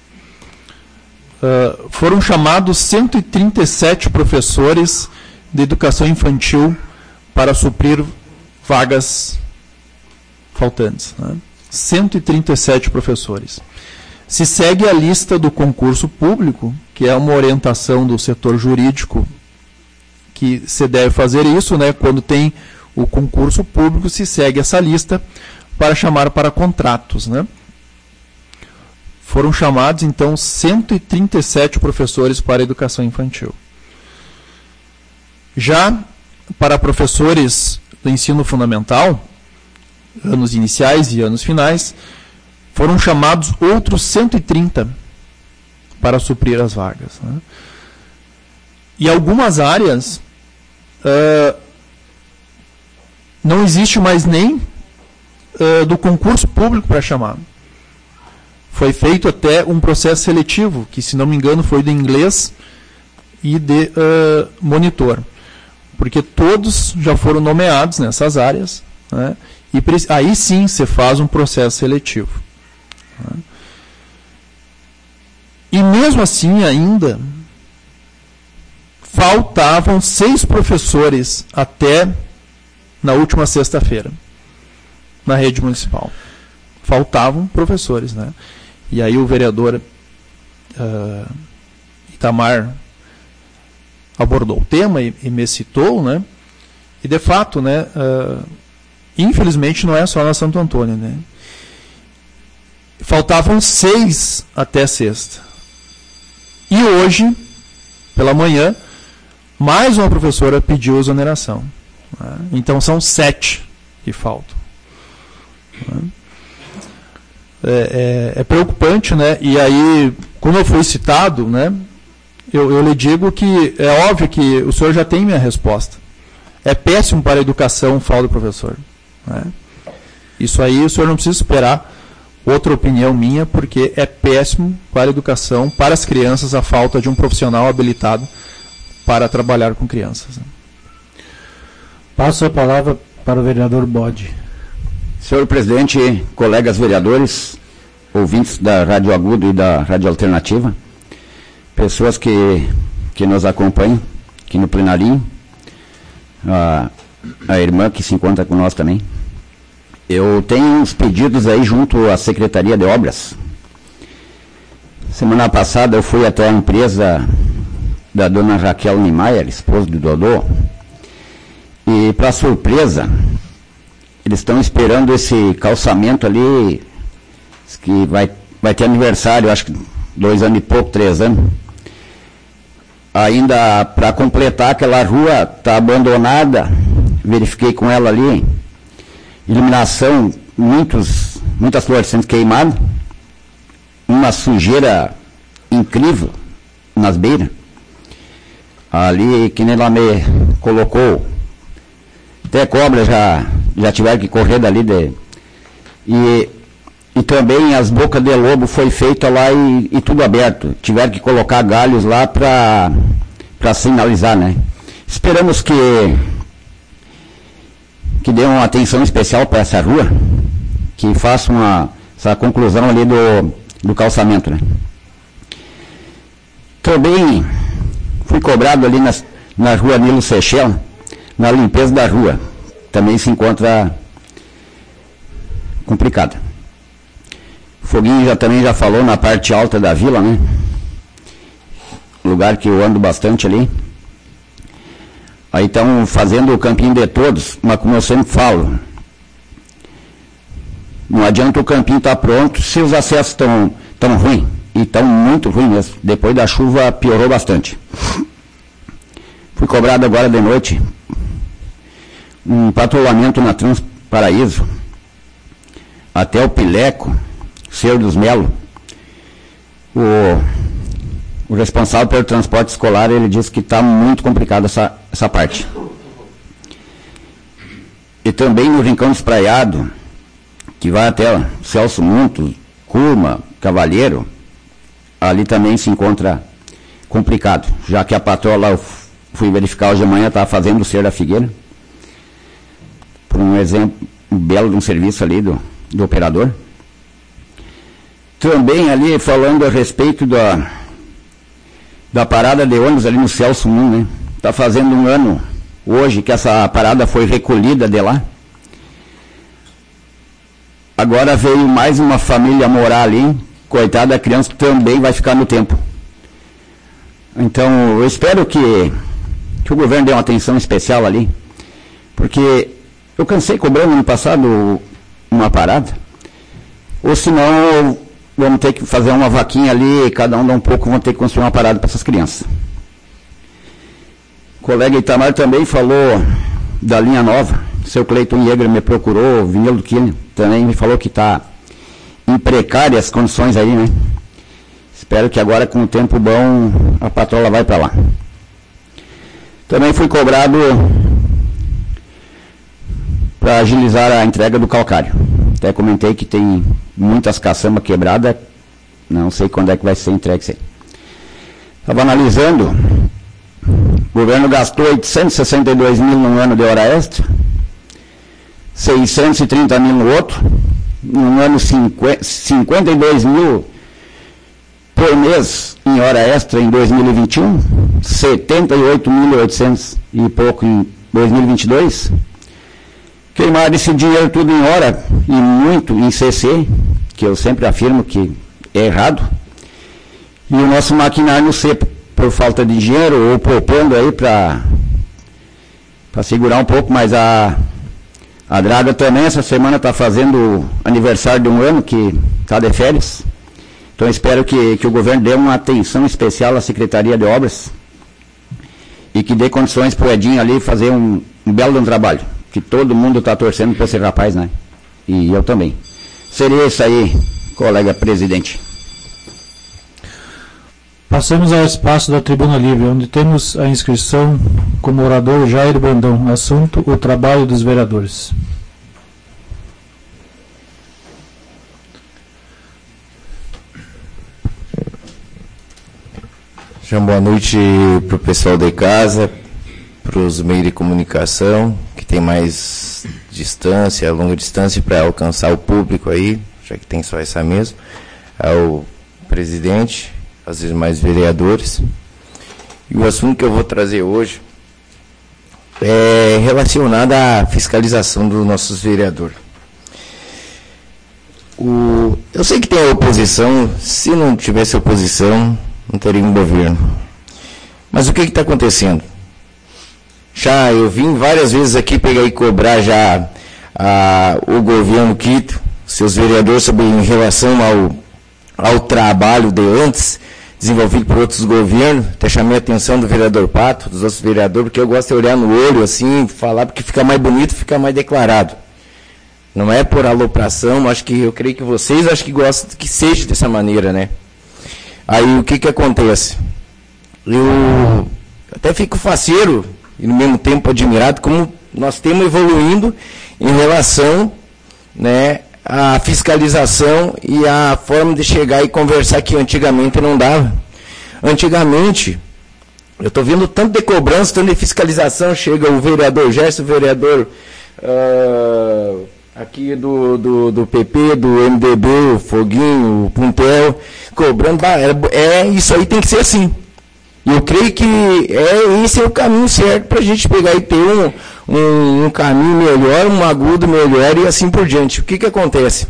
Uh, foram chamados cento e trinta e sete professores de educação infantil para suprir vagas faltantes, né? cento e trinta e sete professores. Se segue a lista do concurso público, que é uma orientação do setor jurídico, que se deve fazer isso, né? Quando tem o concurso público, se segue essa lista para chamar para contratos, né? Foram chamados, então, cento e trinta e sete professores para a educação infantil. Já para professores do ensino fundamental, anos iniciais e anos finais, foram chamados outros cento e trinta para suprir as vagas, né? E algumas áreas uh, não existe mais nem uh, do concurso público para chamar. Foi feito até um processo seletivo, que, se não me engano, foi de inglês e de uh, monitor. Porque todos já foram nomeados nessas áreas, né? E aí sim se faz um processo seletivo, né? E mesmo assim ainda faltavam seis professores até na última sexta-feira na rede municipal. Faltavam professores, né? E aí o vereador uh, Itamar abordou o tema e, e me citou, né? E de fato, né, uh, infelizmente não é só na Santo Antônio, né? Faltavam seis até sexta. E hoje, pela manhã, mais uma professora pediu exoneração, né? Então são sete que faltam, né? É, é, é preocupante, né? E aí, como eu fui citado, né, eu, eu lhe digo que é óbvio que o senhor já tem minha resposta. É péssimo para a educação falta do professor, né? Isso aí o senhor não precisa esperar outra opinião minha, porque é péssimo para a educação, para as crianças, a falta de um profissional habilitado para trabalhar com crianças, né? Passo a palavra para o vereador Bode. Senhor presidente, colegas vereadores, ouvintes da Rádio Agudo e da Rádio Alternativa, pessoas que, que nos acompanham aqui no plenarinho, a, a irmã que se encontra conosco também. Eu tenho uns pedidos aí junto à Secretaria de Obras. Semana passada eu fui até a empresa da dona Raquel Niemeyer, esposa do Dodô, e, para surpresa, eles estão esperando esse calçamento ali, que vai, vai ter aniversário, acho que dois anos e pouco, três anos. Ainda para completar, aquela rua está abandonada, verifiquei com ela ali, iluminação, muitos, muitas fluorescentes queimadas, uma sujeira incrível nas beiras. Ali, que nem ela me colocou, até cobras já, já tiveram que correr dali. De, e, e também as bocas de lobo foi feita lá e, e tudo aberto. Tiveram que colocar galhos lá para para sinalizar, né? Esperamos que que dê uma atenção especial para essa rua, que faça uma, essa conclusão ali do, do calçamento, né? Também fui cobrado ali nas, na rua Nilo Sechel, na limpeza da rua. Também se encontra complicada. Foguinho já, também já falou na parte alta da vila, né? Lugar que eu ando bastante ali. Aí estão fazendo o campinho de todos, mas como eu sempre falo, não adianta o campinho estar pronto se os acessos estão tão ruins. E estão muito ruins mesmo. Depois da chuva piorou bastante. Fui cobrado agora de noite um patrulhamento na Transparaíso até o Pileco, Senhor dos Melo. O, o responsável pelo transporte escolar, ele disse que está muito complicado essa, essa parte. E também no Rincão Espraiado, que vai até Celso Muntos, Curma, Cavalheiro, ali também se encontra complicado, já que a patroa, eu fui verificar hoje de manhã, estava fazendo o Ser da Figueira, por um exemplo, um belo de um serviço ali do, do operador. Também ali falando a respeito da, da parada de ônibus ali no Celso Muntos, né? Está fazendo um ano hoje que essa parada foi recolhida de lá. Agora veio mais uma família morar ali, coitada, a criança também vai ficar no tempo. Então, eu espero que, que o governo dê uma atenção especial ali, porque eu cansei cobrando no passado uma parada, ou senão vamos ter que fazer uma vaquinha ali, cada um dá um pouco, vamos ter que construir uma parada para essas crianças. O colega Itamar também falou da linha nova, seu Cleiton Jäger me procurou, o Vinil do Quilha, também me falou que está em precárias condições aí, né? Espero que agora, com o tempo bom, a patroa vai para lá. Também fui cobrado para agilizar a entrega do calcário. Até comentei que tem muitas caçambas quebradas, não sei quando é que vai ser entregue isso aí. Estava analisando, o governo gastou oitocentos e sessenta e dois mil num ano de hora extra, seiscentos e trinta mil no outro, num ano cinquenta e dois mil por mês em hora extra em dois mil e vinte e um, setenta e oito mil e oitocentos e pouco em dois mil e vinte e dois. Queimaram esse dinheiro tudo em hora e muito em C C, que eu sempre afirmo que é errado. E o nosso maquinário no C, por falta de dinheiro, ou propondo aí para para segurar um pouco, mas a A Draga também, essa semana, está fazendo aniversário de um ano, que está de férias. Então, espero que, que o governo dê uma atenção especial à Secretaria de Obras e que dê condições para o Edinho ali fazer um, um belo um trabalho, que todo mundo está torcendo para esse rapaz, né? E eu também. Seria isso aí, colega presidente. Passamos ao espaço da Tribuna Livre, onde temos a inscrição como orador Jair Brandão. Assunto: o trabalho dos vereadores. Já boa noite para o pessoal de casa, para os meios de comunicação, que tem mais distância, longa distância para alcançar o público aí, já que tem só essa mesa, ao presidente, às vezes mais vereadores. E o assunto que eu vou trazer hoje é relacionada à fiscalização dos nossos vereadores. O, eu sei que tem a oposição, se não tivesse oposição, não teria um governo. Mas o que está acontecendo? Já eu vim várias vezes aqui pegar e cobrar já a, o governo Quito, seus vereadores, sobre em relação ao, ao trabalho de antes, desenvolvido por outros governos. Até chamei a atenção do vereador Pato, dos outros vereadores, porque eu gosto de olhar no olho, assim, falar, porque fica mais bonito, fica mais declarado. Não é por alopração, acho que eu creio que vocês acho que gostam que seja dessa maneira, né? Aí o que que acontece? Eu até fico faceiro e no mesmo tempo admirado como nós temos evoluindo em relação, né, à fiscalização e à forma de chegar e conversar que antigamente não dava. Antigamente, eu estou vendo tanto de cobrança, tanto de fiscalização, chega o vereador Gerson, o vereador uh, aqui do, do, do P P, do M D B, o Foguinho, o Puntel, cobrando, é, é, isso aí tem que ser assim. E eu creio que é, esse é o caminho certo para a gente pegar e ter um, um, um caminho melhor, um agudo melhor e assim por diante. O que que acontece?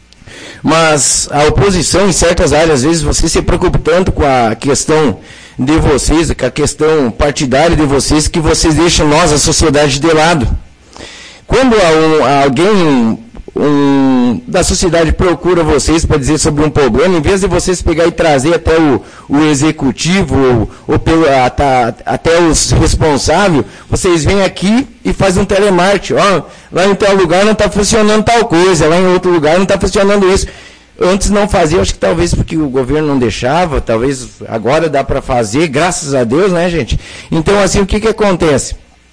Mas a oposição, em certas áreas, às vezes você se preocupa tanto com a questão de vocês, com a questão partidária de vocês, que vocês deixam nós, a sociedade, de lado. Quando um, alguém um, da sociedade procura vocês para dizer sobre um problema, em vez de vocês pegar e trazer até o, o executivo, ou, ou pelo, até, até os responsáveis, vocês vêm aqui e fazem um telemarketing. Ó, lá em tal lugar não está funcionando tal coisa, lá em outro lugar não está funcionando isso. Antes não fazia, acho que talvez porque o governo não deixava, talvez agora dá para fazer, graças a Deus, né, gente? Então, assim, o que que acontece?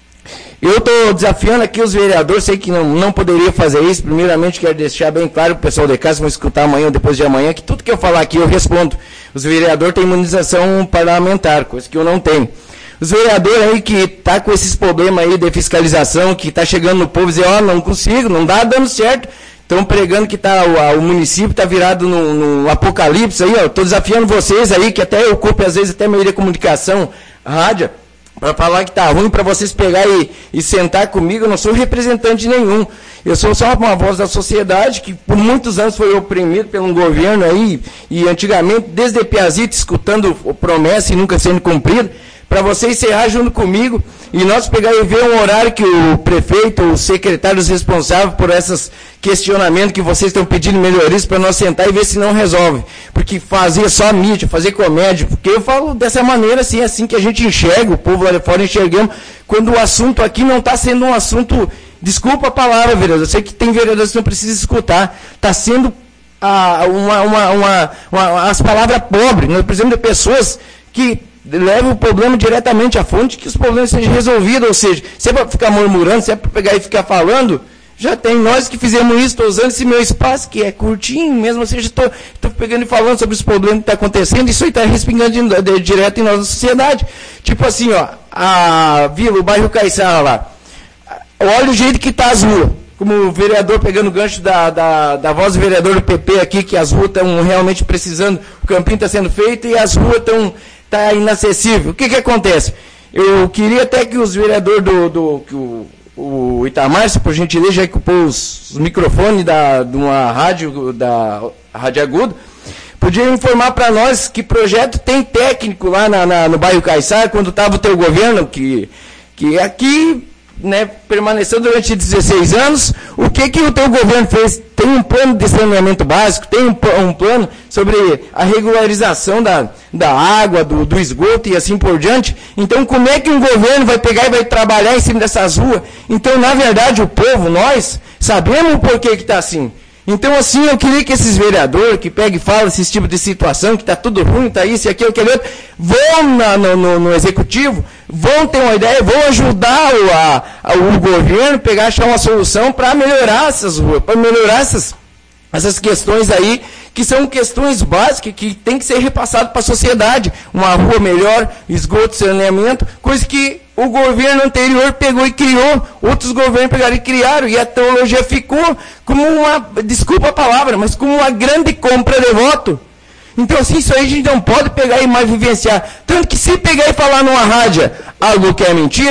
Eu estou desafiando aqui os vereadores, sei que não, não poderia fazer isso. Primeiramente, quero deixar bem claro para o pessoal de casa, vão escutar amanhã ou depois de amanhã, que tudo que eu falar aqui eu respondo. Os vereadores têm imunização parlamentar, coisa que eu não tenho. Os vereadores aí que estão tá com esses problemas aí de fiscalização, que está chegando no povo e dizer, ó, oh, não consigo, não dá dando certo. Estão pregando que tá, o, o município está virado no, no apocalipse aí, ó. Estou desafiando vocês aí, que até eu ocupo às vezes até meio de comunicação, rádio, para falar que está ruim, para vocês pegar e, e sentar comigo. Eu não sou representante nenhum. Eu sou só uma voz da sociedade que por muitos anos foi oprimido pelo um governo aí, e antigamente, desde Piazita, escutando promessa e nunca sendo cumprida, para você encerrar junto comigo e nós pegar e ver um horário que o prefeito, os secretários responsáveis por esses questionamentos que vocês estão pedindo melhorias, para nós sentar e ver se não resolve. Porque fazer só mídia, fazer comédia, porque eu falo dessa maneira, assim, assim que a gente enxerga, o povo lá de fora enxergamos, quando o assunto aqui não está sendo um assunto, desculpa a palavra, vereador, eu sei que tem vereadores que não precisam escutar, está sendo ah, uma, uma, uma, uma, as palavras pobres, nós precisamos de pessoas que leva o problema diretamente à fonte, que os problemas sejam resolvidos, ou seja, se é para ficar murmurando, se é para pegar e ficar falando, já tem nós que fizemos isso, estou usando esse meu espaço, que é curtinho, mesmo assim, estou pegando e falando sobre os problemas que estão tá acontecendo, isso aí está respingando de, de, direto em nossa sociedade. Tipo assim, ó, a vila, o bairro Caiçara lá, olha o jeito que está as ruas, como o vereador pegando o gancho da, da, da voz do vereador do P P aqui, que as ruas estão realmente precisando, o campinho está sendo feito e as ruas estão... está inacessível. O que que acontece? Eu queria até que os vereadores do, do que o, o Itamar, se por gentileza, já ocupou os, os microfones da, de uma rádio, da Rádio Agudo, podiam informar para nós que projeto tem técnico lá na, na, no bairro Caiçara, quando estava o teu governo, que, que aqui, né, permaneceu durante dezesseis anos, o que que o teu governo fez? Tem um plano de saneamento básico, tem um, um plano sobre a regularização da, da água, do, do esgoto e assim por diante. Então, como é que um governo vai pegar e vai trabalhar em cima dessas ruas? Então, na verdade, o povo, nós, sabemos o porquê que está assim. Então, assim, eu queria que esses vereadores que pegam e falam esse tipo de situação, que está tudo ruim, está isso e aquilo, aquele outro, vão na, no, no, no executivo, vão ter uma ideia, vão ajudar o, a, a, o governo a pegar, achar uma solução para melhorar essas ruas, para melhorar essas, essas questões aí, que são questões básicas que tem que ser repassado para a sociedade. Uma rua melhor, esgoto, saneamento, coisa que o governo anterior pegou e criou, outros governos pegaram e criaram, e a teologia ficou como uma, desculpa a palavra, mas como uma grande compra de voto. Então, assim, isso aí a gente não pode pegar e mais vivenciar. Tanto que se pegar e falar numa rádio algo que é mentira,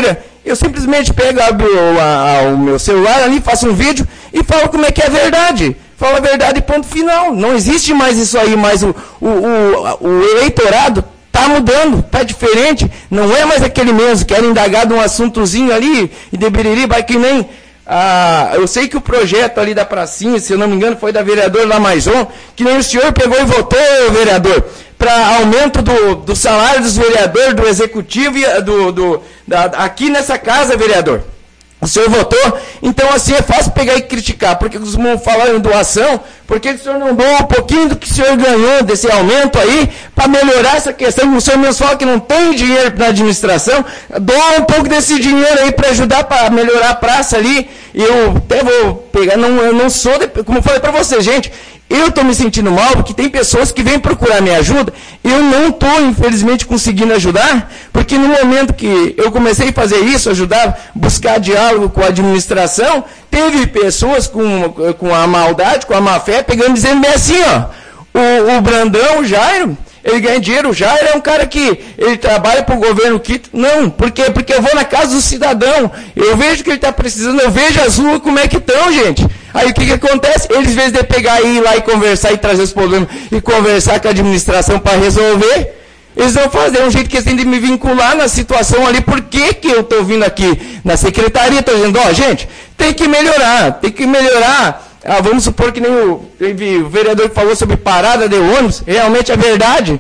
Eu simplesmente pego abro a, a, o meu celular ali, faço um vídeo e falo como é que é a verdade. Falo a verdade, ponto final. Não existe mais isso aí, mas o, o, o, o eleitorado está mudando, está diferente. Não é mais aquele mesmo que era indagado um assuntozinho ali e de biriri, vai que nem... Ah, eu sei que o projeto ali da pracinha, se eu não me engano, foi da vereadora Lamaison, que nem o senhor pegou e votou, vereador, para aumento do, do salário dos vereadores, do executivo, e do, do, da, aqui nessa casa, vereador. O senhor votou, então assim é fácil pegar e criticar, porque costumam falar em doação, porque o senhor não doa um pouquinho do que o senhor ganhou desse aumento aí, para melhorar essa questão, o senhor mesmo fala que não tem dinheiro na administração, doa um pouco desse dinheiro aí para ajudar, para melhorar a praça ali, e eu até vou pegar, não, eu não sou, de, como eu falei para você, gente, eu estou me sentindo mal porque tem pessoas que vêm procurar minha ajuda, eu não estou, infelizmente, conseguindo ajudar, porque no momento que eu comecei a fazer isso, ajudar, buscar diálogo com a administração, teve pessoas com, com a maldade, com a má fé, pegando e dizendo bem assim, ó, o, o Brandão, o Jairo, ele ganha dinheiro, o Jairo é um cara que ele trabalha para o governo Quito. Não, por quê? Porque eu vou na casa do cidadão, eu vejo que ele está precisando, eu vejo as ruas como é que estão, gente. Aí o que, que acontece? Eles, em vez de pegar e ir lá e conversar e trazer os problemas e conversar com a administração para resolver, eles vão fazer um jeito que eles têm de me vincular na situação ali. Por que, que eu estou vindo aqui na secretaria? Estou dizendo, ó, gente, tem que melhorar, tem que melhorar. Ah, vamos supor que nem o, o vereador que falou sobre parada de ônibus, realmente é verdade.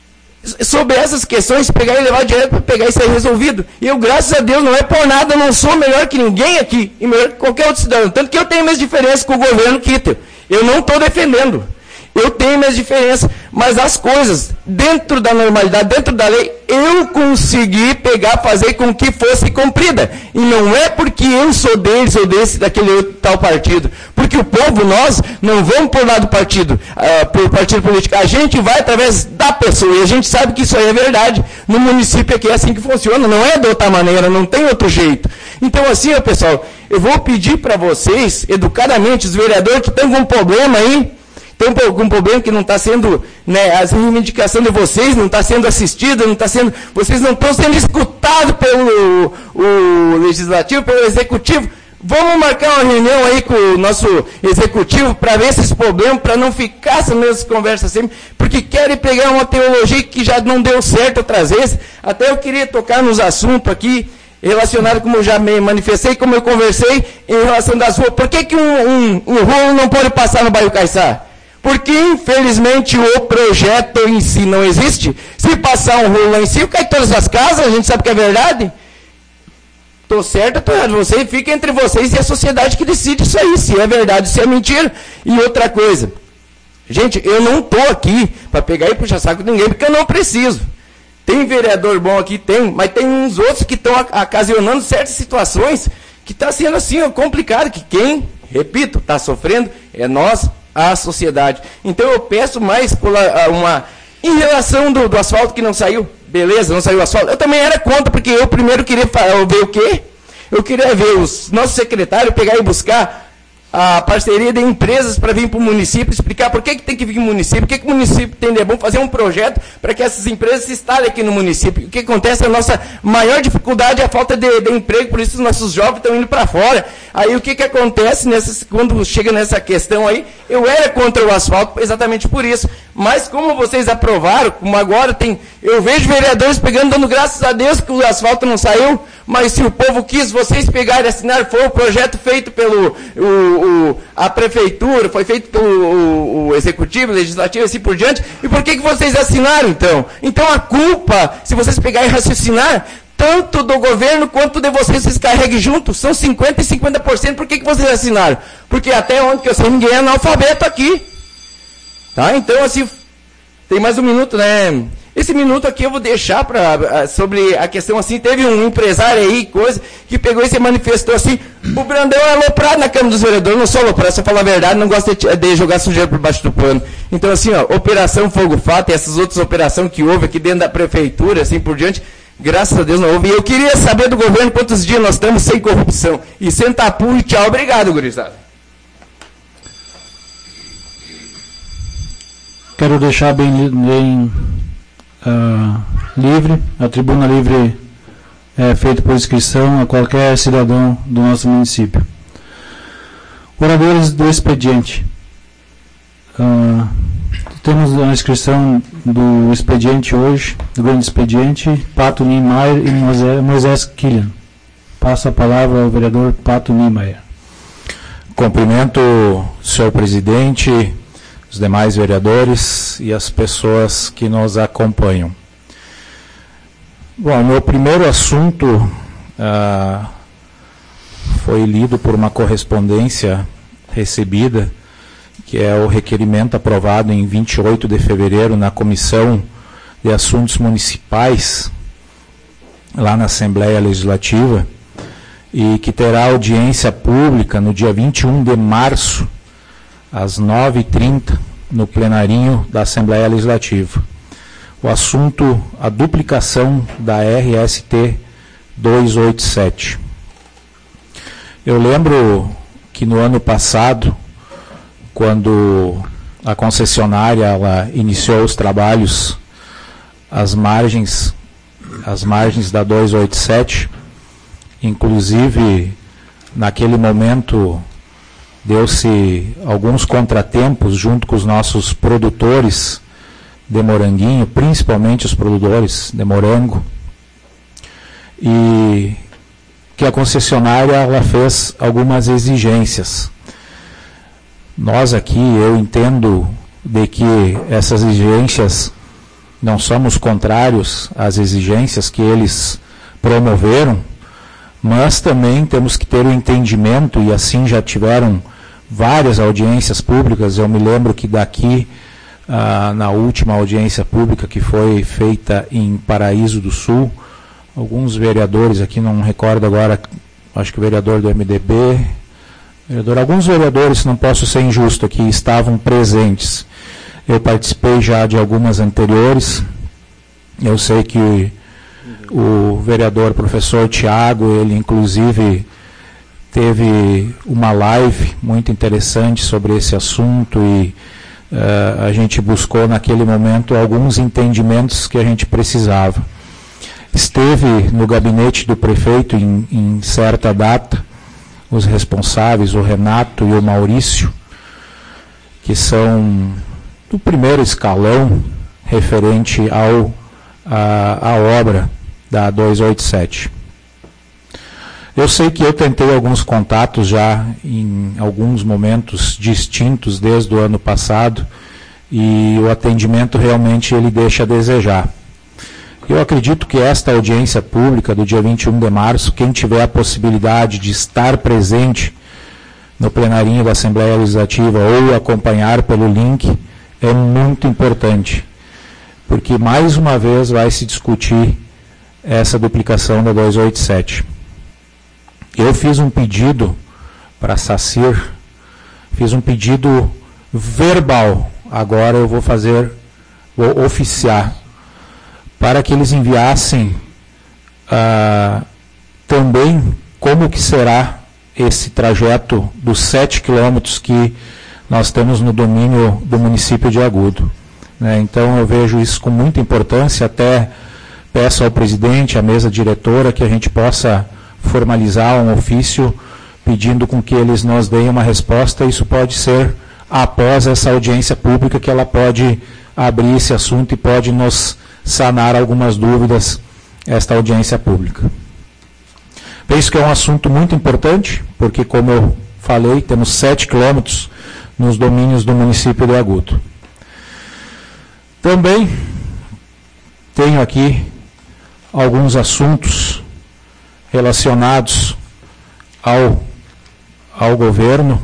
Sobre essas questões, pegar e levar direto para pegar isso aí resolvido. E eu, graças a Deus, não é por nada, não sou melhor que ninguém aqui, e melhor que qualquer outro cidadão. Tanto que eu tenho minhas diferenças com o governo Kitter. Eu não estou defendendo. Eu tenho minhas diferenças, mas as coisas, dentro da normalidade, dentro da lei, eu consegui pegar, fazer com que fosse cumprida. E não é porque eu sou deles ou desse, daquele outro, tal partido. Porque o povo, nós, não vamos por lado do partido, uh, por partido político. A gente vai através da pessoa. E a gente sabe que isso aí é verdade. No município aqui é assim que funciona. Não é de outra maneira, não tem outro jeito. Então, assim, ó, pessoal, eu vou pedir para vocês, educadamente, os vereadores que estão com um problema aí, tem algum problema que não está sendo, né, as reivindicações de vocês não está sendo assistida, não está sendo, vocês não estão sendo escutados pelo o legislativo, pelo executivo. Vamos marcar uma reunião aí com o nosso executivo para ver esses problemas, para não ficar essas mesmas conversas sempre, porque querem pegar uma teologia que já não deu certo outras vezes. Até eu queria tocar nos assuntos aqui, relacionado, como eu já me manifestei, como eu conversei, em relação das ruas. Por que, que um, um, um rolo não pode passar no bairro Caiçá? Porque, infelizmente, o projeto em si não existe. Se passar um rolo lá em cima, cai todas as casas, a gente sabe que é verdade. Estou certo, estou errado. Você fica entre vocês e a sociedade que decide isso aí, se é verdade, se é mentira. E outra coisa, gente, eu não estou aqui para pegar e puxar saco de ninguém, porque eu não preciso. Tem vereador bom aqui, tem, mas tem uns outros que estão ocasionando certas situações que está sendo assim, ó, complicado, que quem, repito, está sofrendo é nós, a sociedade. Então eu peço mais uma, em relação do, do asfalto que não saiu, beleza, não saiu o asfalto, eu também era contra, porque eu primeiro queria ver o quê? Eu queria ver os nossos secretários pegar e buscar a parceria de empresas para vir para o município, explicar por que, que tem que vir para o município, o que, que o município tem de bom, fazer um projeto para que essas empresas se instalem aqui no município. O que acontece, a nossa maior dificuldade é a falta de, de emprego, por isso os nossos jovens estão indo para fora. Aí o que, que acontece nessa, quando chega nessa questão aí, eu era contra o asfalto exatamente por isso, mas como vocês aprovaram, como agora tem, eu vejo vereadores pegando, dando graças a Deus que o asfalto não saiu, mas se o povo quis, vocês pegarem e assinaram, foi um projeto feito pelo o, o, a prefeitura, foi feito pelo o, o executivo, legislativo, assim por diante, e por que, que vocês assinaram, então? Então a culpa, se vocês pegarem e raciocinar, tanto do governo quanto de vocês, vocês carreguem junto, são cinquenta e cinquenta por cento, por que, que vocês assinaram? Porque até onde que eu sei, ninguém é analfabeto aqui. Tá? Então, assim, tem mais um minuto, né? Esse minuto aqui eu vou deixar pra, sobre a questão assim, teve um empresário aí, coisa, que pegou e se manifestou assim, o Brandão é aloprado na Câmara dos Vereadores, eu não sou aloprado, se eu falar a verdade, não gosto de, de jogar sujeira por baixo do pano. Então assim, ó, Operação Fogo Fato e essas outras operações que houve aqui dentro da prefeitura, assim por diante, graças a Deus não houve. E eu queria saber do governo quantos dias nós estamos sem corrupção. E sem tapu e tchau, obrigado, gurizada. Quero deixar bem, bem uh, livre, a tribuna livre é feito por inscrição a qualquer cidadão do nosso município. Oradores do expediente. Uh, temos a inscrição do expediente hoje, do grande expediente, Pato Niemeyer e Moisés, Moisés Killian. Passo a palavra ao vereador Pato Niemeyer. Cumprimento o senhor presidente, os demais vereadores e as pessoas que nos acompanham. Bom, meu primeiro assunto ah, foi lido por uma correspondência recebida, que é o requerimento aprovado em vinte e oito de fevereiro na Comissão de Assuntos Municipais, lá na Assembleia Legislativa, e que terá audiência pública no dia vinte e um de março, às nove e trinta, no plenarinho da Assembleia Legislativa. O assunto, a duplicação da R S T duzentos e oitenta e sete. Eu lembro que no ano passado, quando a concessionária ela iniciou os trabalhos às margens, às margens da duzentos e oitenta e sete, inclusive naquele momento deu-se alguns contratempos junto com os nossos produtores de moranguinho, principalmente os produtores de morango, e que a concessionária ela fez algumas exigências. Nós aqui, eu entendo de que essas exigências, não somos contrários às exigências que eles promoveram, mas também temos que ter o entendimento, e assim já tiveram várias audiências públicas. Eu me lembro que daqui, ah, na última audiência pública que foi feita em Paraíso do Sul, alguns vereadores aqui, não recordo agora, acho que o vereador do M D B, vereador, alguns vereadores, não posso ser injusto aqui, estavam presentes. Eu participei já de algumas anteriores. Eu sei que o vereador professor Tiago, ele inclusive teve uma live muito interessante sobre esse assunto e uh, a gente buscou naquele momento alguns entendimentos que a gente precisava. Esteve no gabinete do prefeito em, em certa data os responsáveis, o Renato e o Maurício, que são do primeiro escalão referente ao, a, a obra da duzentos e oitenta e sete. Eu sei que eu tentei alguns contatos já em alguns momentos distintos desde o ano passado e o atendimento realmente ele deixa a desejar. Eu acredito que esta audiência pública do dia vinte e um de março, quem tiver a possibilidade de estar presente no plenarinho da Assembleia Legislativa ou acompanhar pelo link, é muito importante, porque mais uma vez vai se discutir essa duplicação da duzentos e oitenta e sete. Eu fiz um pedido para a SACIR, fiz um pedido verbal, agora eu vou fazer, vou oficiar, para que eles enviassem ah, também como que será esse trajeto dos sete quilômetros que nós temos no domínio do município de Agudo. Né? Então eu vejo isso com muita importância, até peço ao presidente, à mesa diretora, que a gente possa formalizar um ofício pedindo com que eles nos deem uma resposta. Isso pode ser após essa audiência pública, que ela pode abrir esse assunto e pode nos sanar algumas dúvidas, esta audiência pública. Penso que é um assunto muito importante, porque, como eu falei, temos sete quilômetros nos domínios do município de Agudo. Também tenho aqui alguns assuntos relacionados ao, ao governo.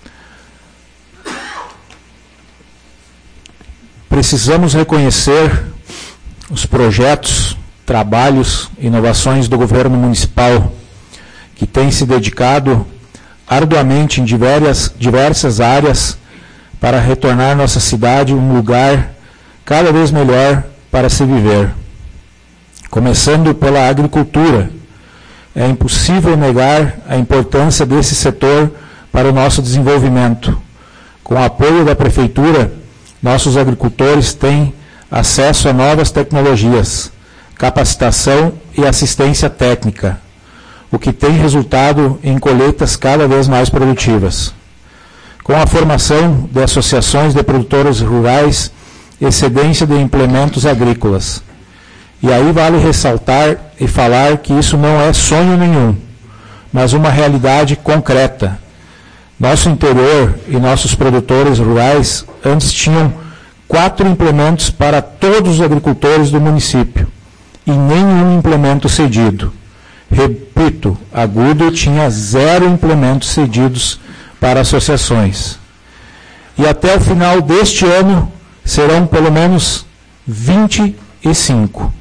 Precisamos reconhecer os projetos, trabalhos, inovações do governo municipal, que tem se dedicado arduamente em diversas, diversas áreas para retornar nossa cidade um lugar cada vez melhor para se viver. Começando pela agricultura, é impossível negar a importância desse setor para o nosso desenvolvimento. Com o apoio da Prefeitura, nossos agricultores têm acesso a novas tecnologias, capacitação e assistência técnica, o que tem resultado em colheitas cada vez mais produtivas. Com a formação de associações de produtores rurais, excedência de implementos agrícolas. E aí vale ressaltar e falar que isso não é sonho nenhum, mas uma realidade concreta. Nosso interior e nossos produtores rurais antes tinham quatro implementos para todos os agricultores do município e nenhum implemento cedido. Repito, Agudo tinha zero implementos cedidos para associações. E até o final deste ano serão pelo menos vinte e cinco.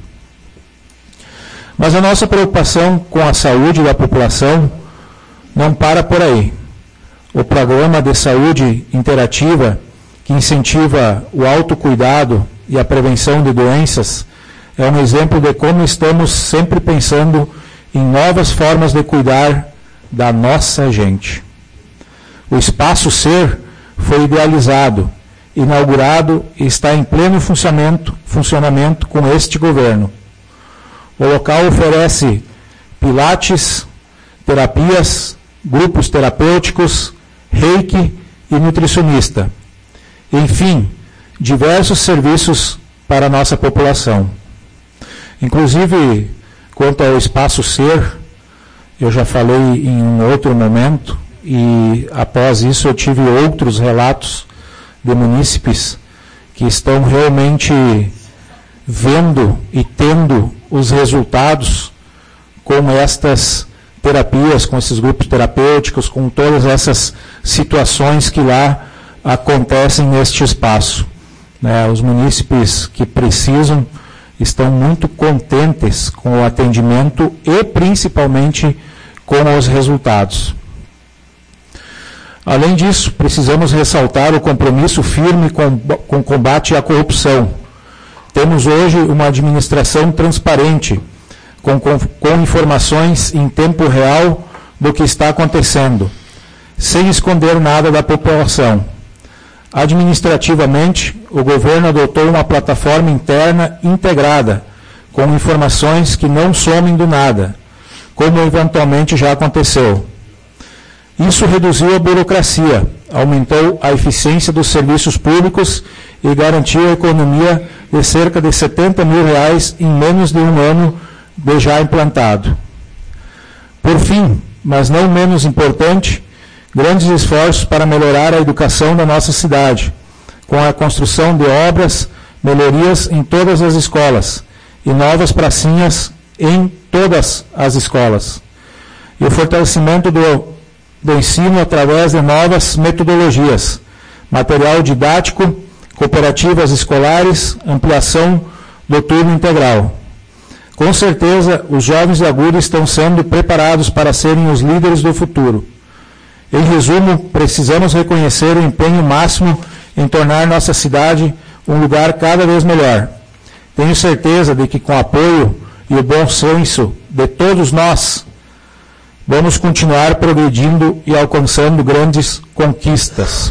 Mas a nossa preocupação com a saúde da população não para por aí. O programa de saúde interativa, que incentiva o autocuidado e a prevenção de doenças, é um exemplo de como estamos sempre pensando em novas formas de cuidar da nossa gente. O Espaço Ser foi idealizado, inaugurado e está em pleno funcionamento, funcionamento com este governo. O local oferece pilates, terapias, grupos terapêuticos, reiki e nutricionista. Enfim, diversos serviços para a nossa população. Inclusive, quanto ao Espaço Ser, eu já falei em um outro momento, e após isso eu tive outros relatos de munícipes que estão realmente vendo e tendo os resultados com estas terapias, com esses grupos terapêuticos, com todas essas situações que lá acontecem neste espaço. Né, os munícipes que precisam estão muito contentes com o atendimento e principalmente com os resultados. Além disso, precisamos ressaltar o compromisso firme com, com o combate à corrupção. Temos hoje uma administração transparente, com, com, com informações em tempo real do que está acontecendo, sem esconder nada da população. Administrativamente, o governo adotou uma plataforma interna integrada, com informações que não somem do nada, como eventualmente já aconteceu. Isso reduziu a burocracia, aumentou a eficiência dos serviços públicos e garantiu a economia de cerca de setenta mil reais em menos de um ano de já implantado. Por fim, mas não menos importante, grandes esforços para melhorar a educação da nossa cidade, com a construção de obras, melhorias em todas as escolas e novas pracinhas em todas as escolas. E o fortalecimento do, do ensino através de novas metodologias, material didático, cooperativas escolares, ampliação do turno integral. Com certeza, os jovens de Agudo estão sendo preparados para serem os líderes do futuro. Em resumo, precisamos reconhecer o empenho máximo em tornar nossa cidade um lugar cada vez melhor. Tenho certeza de que, com o apoio e o bom senso de todos nós, vamos continuar progredindo e alcançando grandes conquistas.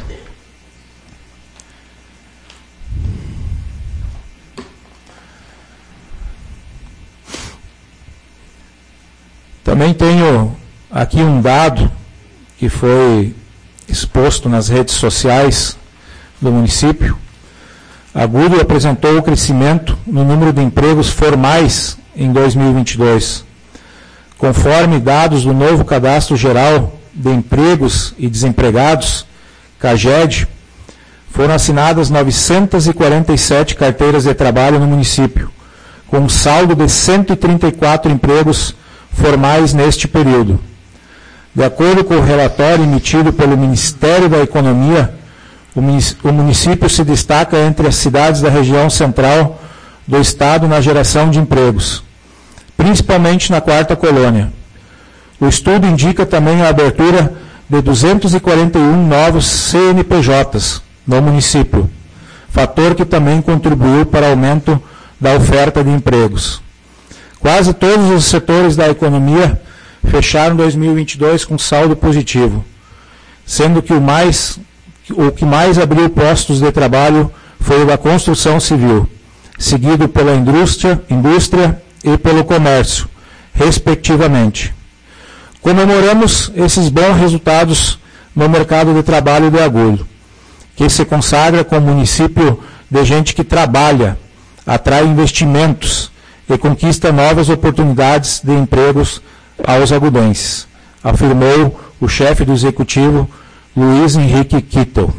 Também tenho aqui um dado que foi exposto nas redes sociais do município. Agudo apresentou o crescimento no número de empregos formais em dois mil e vinte e dois. Conforme dados do novo Cadastro Geral de Empregos e Desempregados, CAGED, foram assinadas novecentas e quarenta e sete carteiras de trabalho no município, com um saldo de cento e trinta e quatro empregos formais neste período. De acordo com o relatório emitido pelo Ministério da Economia, o município se destaca entre as cidades da região central do estado na geração de empregos, principalmente na quarta colônia. O estudo indica também a abertura de duzentos e quarenta e um novos C N P Js no município, fator que também contribuiu para o aumento da oferta de empregos. Quase todos os setores da economia fecharam dois mil e vinte e dois com saldo positivo, sendo que o, mais, o que mais abriu postos de trabalho foi o da construção civil, seguido pela indústria, indústria e pelo comércio, respectivamente. Comemoramos esses bons resultados no mercado de trabalho de Agudo, que se consagra como município de gente que trabalha, atrai investimentos e conquista novas oportunidades de empregos aos agudenses, afirmou o chefe do executivo, Luiz Henrique Kittel.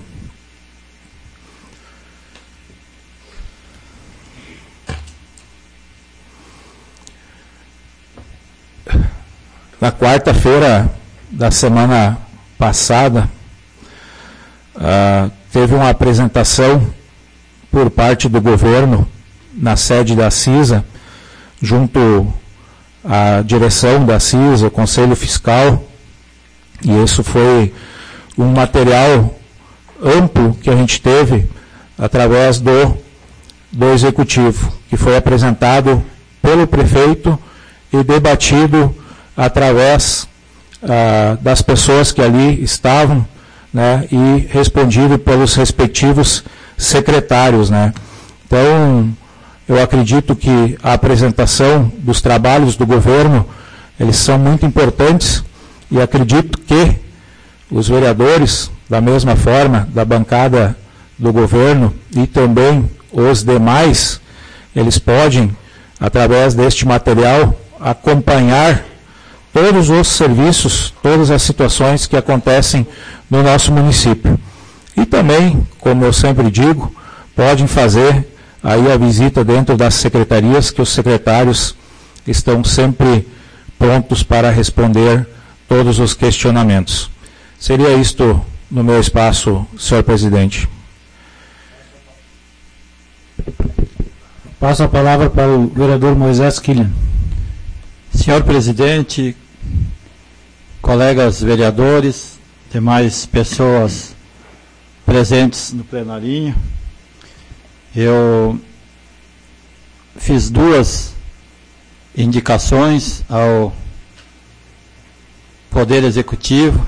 Na quarta-feira da semana passada, uh, teve uma apresentação por parte do governo na sede da CISA, junto à direção da CISA, o Conselho Fiscal, e isso foi um material amplo que a gente teve através do, do Executivo, que foi apresentado pelo prefeito e debatido através ah, das pessoas que ali estavam, né, e respondido pelos respectivos secretários, né. Então, eu acredito que a apresentação dos trabalhos do governo, eles são muito importantes, e acredito que os vereadores, da mesma forma, da bancada do governo e também os demais, eles podem, através deste material, acompanhar todos os serviços, todas as situações que acontecem no nosso município. E também, como eu sempre digo, podem fazer aí a visita dentro das secretarias, que os secretários estão sempre prontos para responder todos os questionamentos. Seria isto no meu espaço, senhor presidente. Passo a palavra para o vereador Moisés Killian. Senhor presidente, colegas vereadores, demais pessoas presentes no plenarinho, eu fiz duas indicações ao Poder Executivo,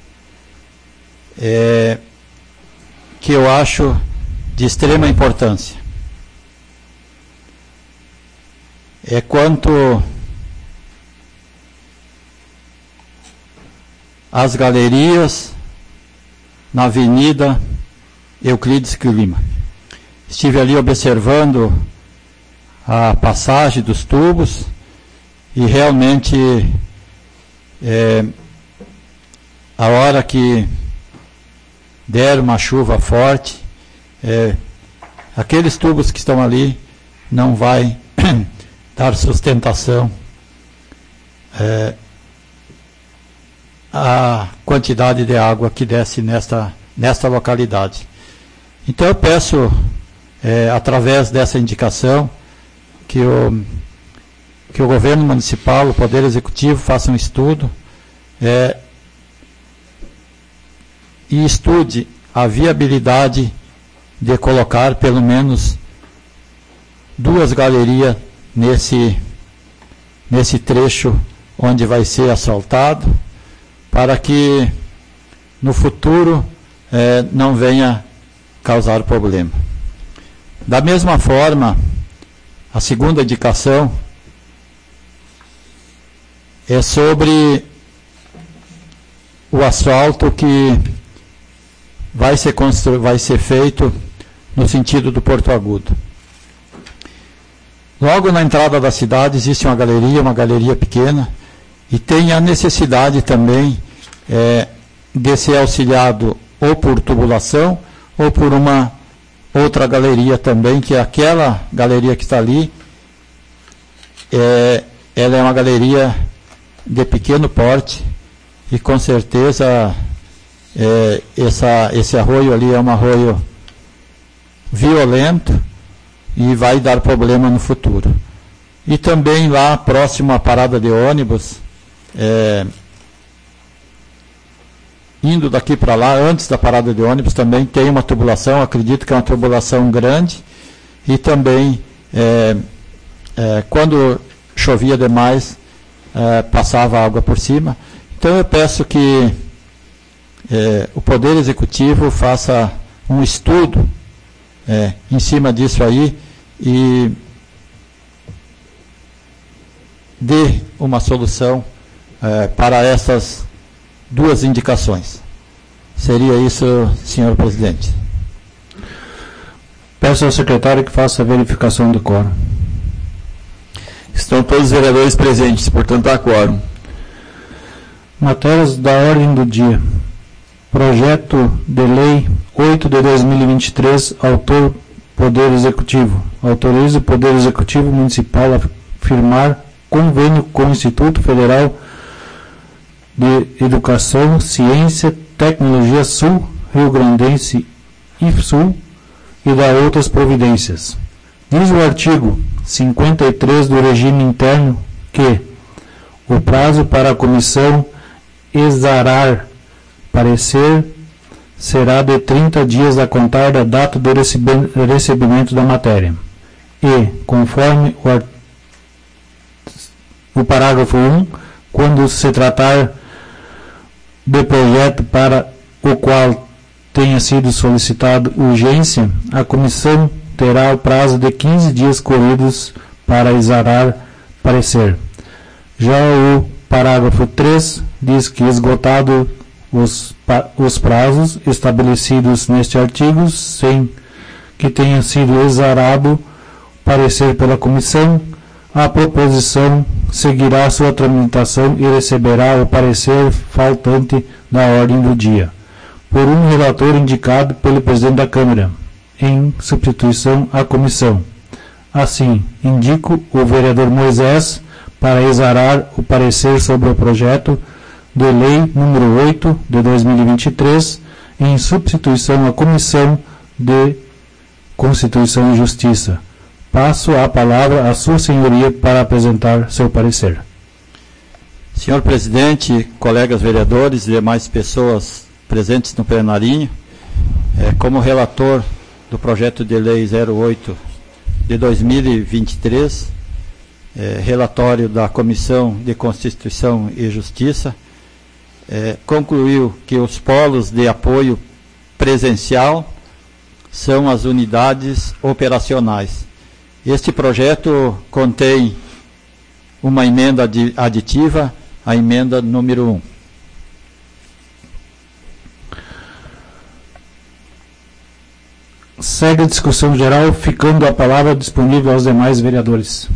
é, que eu acho de extrema importância. É quanto às galerias na Avenida Euclides Lima. Estive ali observando a passagem dos tubos e realmente é, a hora que der uma chuva forte, é, aqueles tubos que estão ali não vai dar sustentação é, à quantidade de água que desce nesta, nesta localidade. Então eu peço, é, através dessa indicação, que o, que o governo municipal, o Poder Executivo, faça um estudo é, e estude a viabilidade de colocar pelo menos duas galerias nesse, nesse trecho onde vai ser asfaltado, para que no futuro é, não venha causar problema. Da mesma forma, a segunda indicação é sobre o asfalto que vai ser, constru... vai ser feito no sentido do Porto Agudo. Logo na entrada da cidade existe uma galeria, uma galeria pequena, e tem a necessidade também é, de ser auxiliado ou por tubulação ou por uma outra galeria também, que é aquela galeria que está ali, é, ela é uma galeria de pequeno porte e com certeza é, essa, esse arroio ali é um arroio violento e vai dar problema no futuro. E também lá próximo à parada de ônibus, é, indo daqui para lá, antes da parada de ônibus, também tem uma tubulação, acredito que é uma tubulação grande, e também, é, é, quando chovia demais, é, passava água por cima. Então eu peço que é, o Poder Executivo faça um estudo é, em cima disso aí, e dê uma solução eh, para essas duas indicações. Seria isso, senhor presidente. Peço ao secretário que faça a verificação do quórum. Estão todos os vereadores presentes, portanto há quórum. Matérias da ordem do dia. Projeto de lei oito de dois mil e vinte e três, autor Poder Executivo. Autoriza o Poder Executivo Municipal a firmar convênio com o Instituto Federal de Educação, Ciência, Tecnologia Sul, Rio Grandense, I F S U, e da outras providências. Diz o artigo cinquenta e três do regime interno que o prazo para a comissão exarar parecer será de trinta dias a contar da data do recebimento da matéria. E, conforme o, art... o parágrafo um, quando se tratar de projeto para o qual tenha sido solicitado urgência, a comissão terá o prazo de quinze dias corridos para exarar parecer. Já o parágrafo três diz que, esgotado os, os prazos estabelecidos neste artigo, sem que tenha sido exarado parecer pela comissão, a proposição seguirá sua tramitação e receberá o parecer faltante da ordem do dia, por um relator indicado pelo presidente da Câmara, em substituição à comissão. Assim, indico o vereador Moisés para exarar o parecer sobre o projeto de lei número oito de dois mil e vinte e três, em substituição à Comissão de Constituição e Justiça. Passo a palavra à sua senhoria para apresentar seu parecer. Senhor presidente, colegas vereadores e demais pessoas presentes no plenarinho, é, como relator do projeto de lei zero oito de dois mil e vinte e três, é, relatório da Comissão de Constituição e Justiça, é, concluiu que os polos de apoio presencial são as unidades operacionais. Este projeto contém uma emenda aditiva, a emenda número um. Segue a discussão geral, ficando a palavra disponível aos demais vereadores.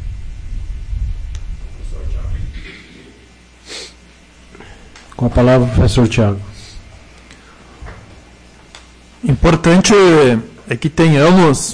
Com a palavra, professor Tiago. Importante é que tenhamos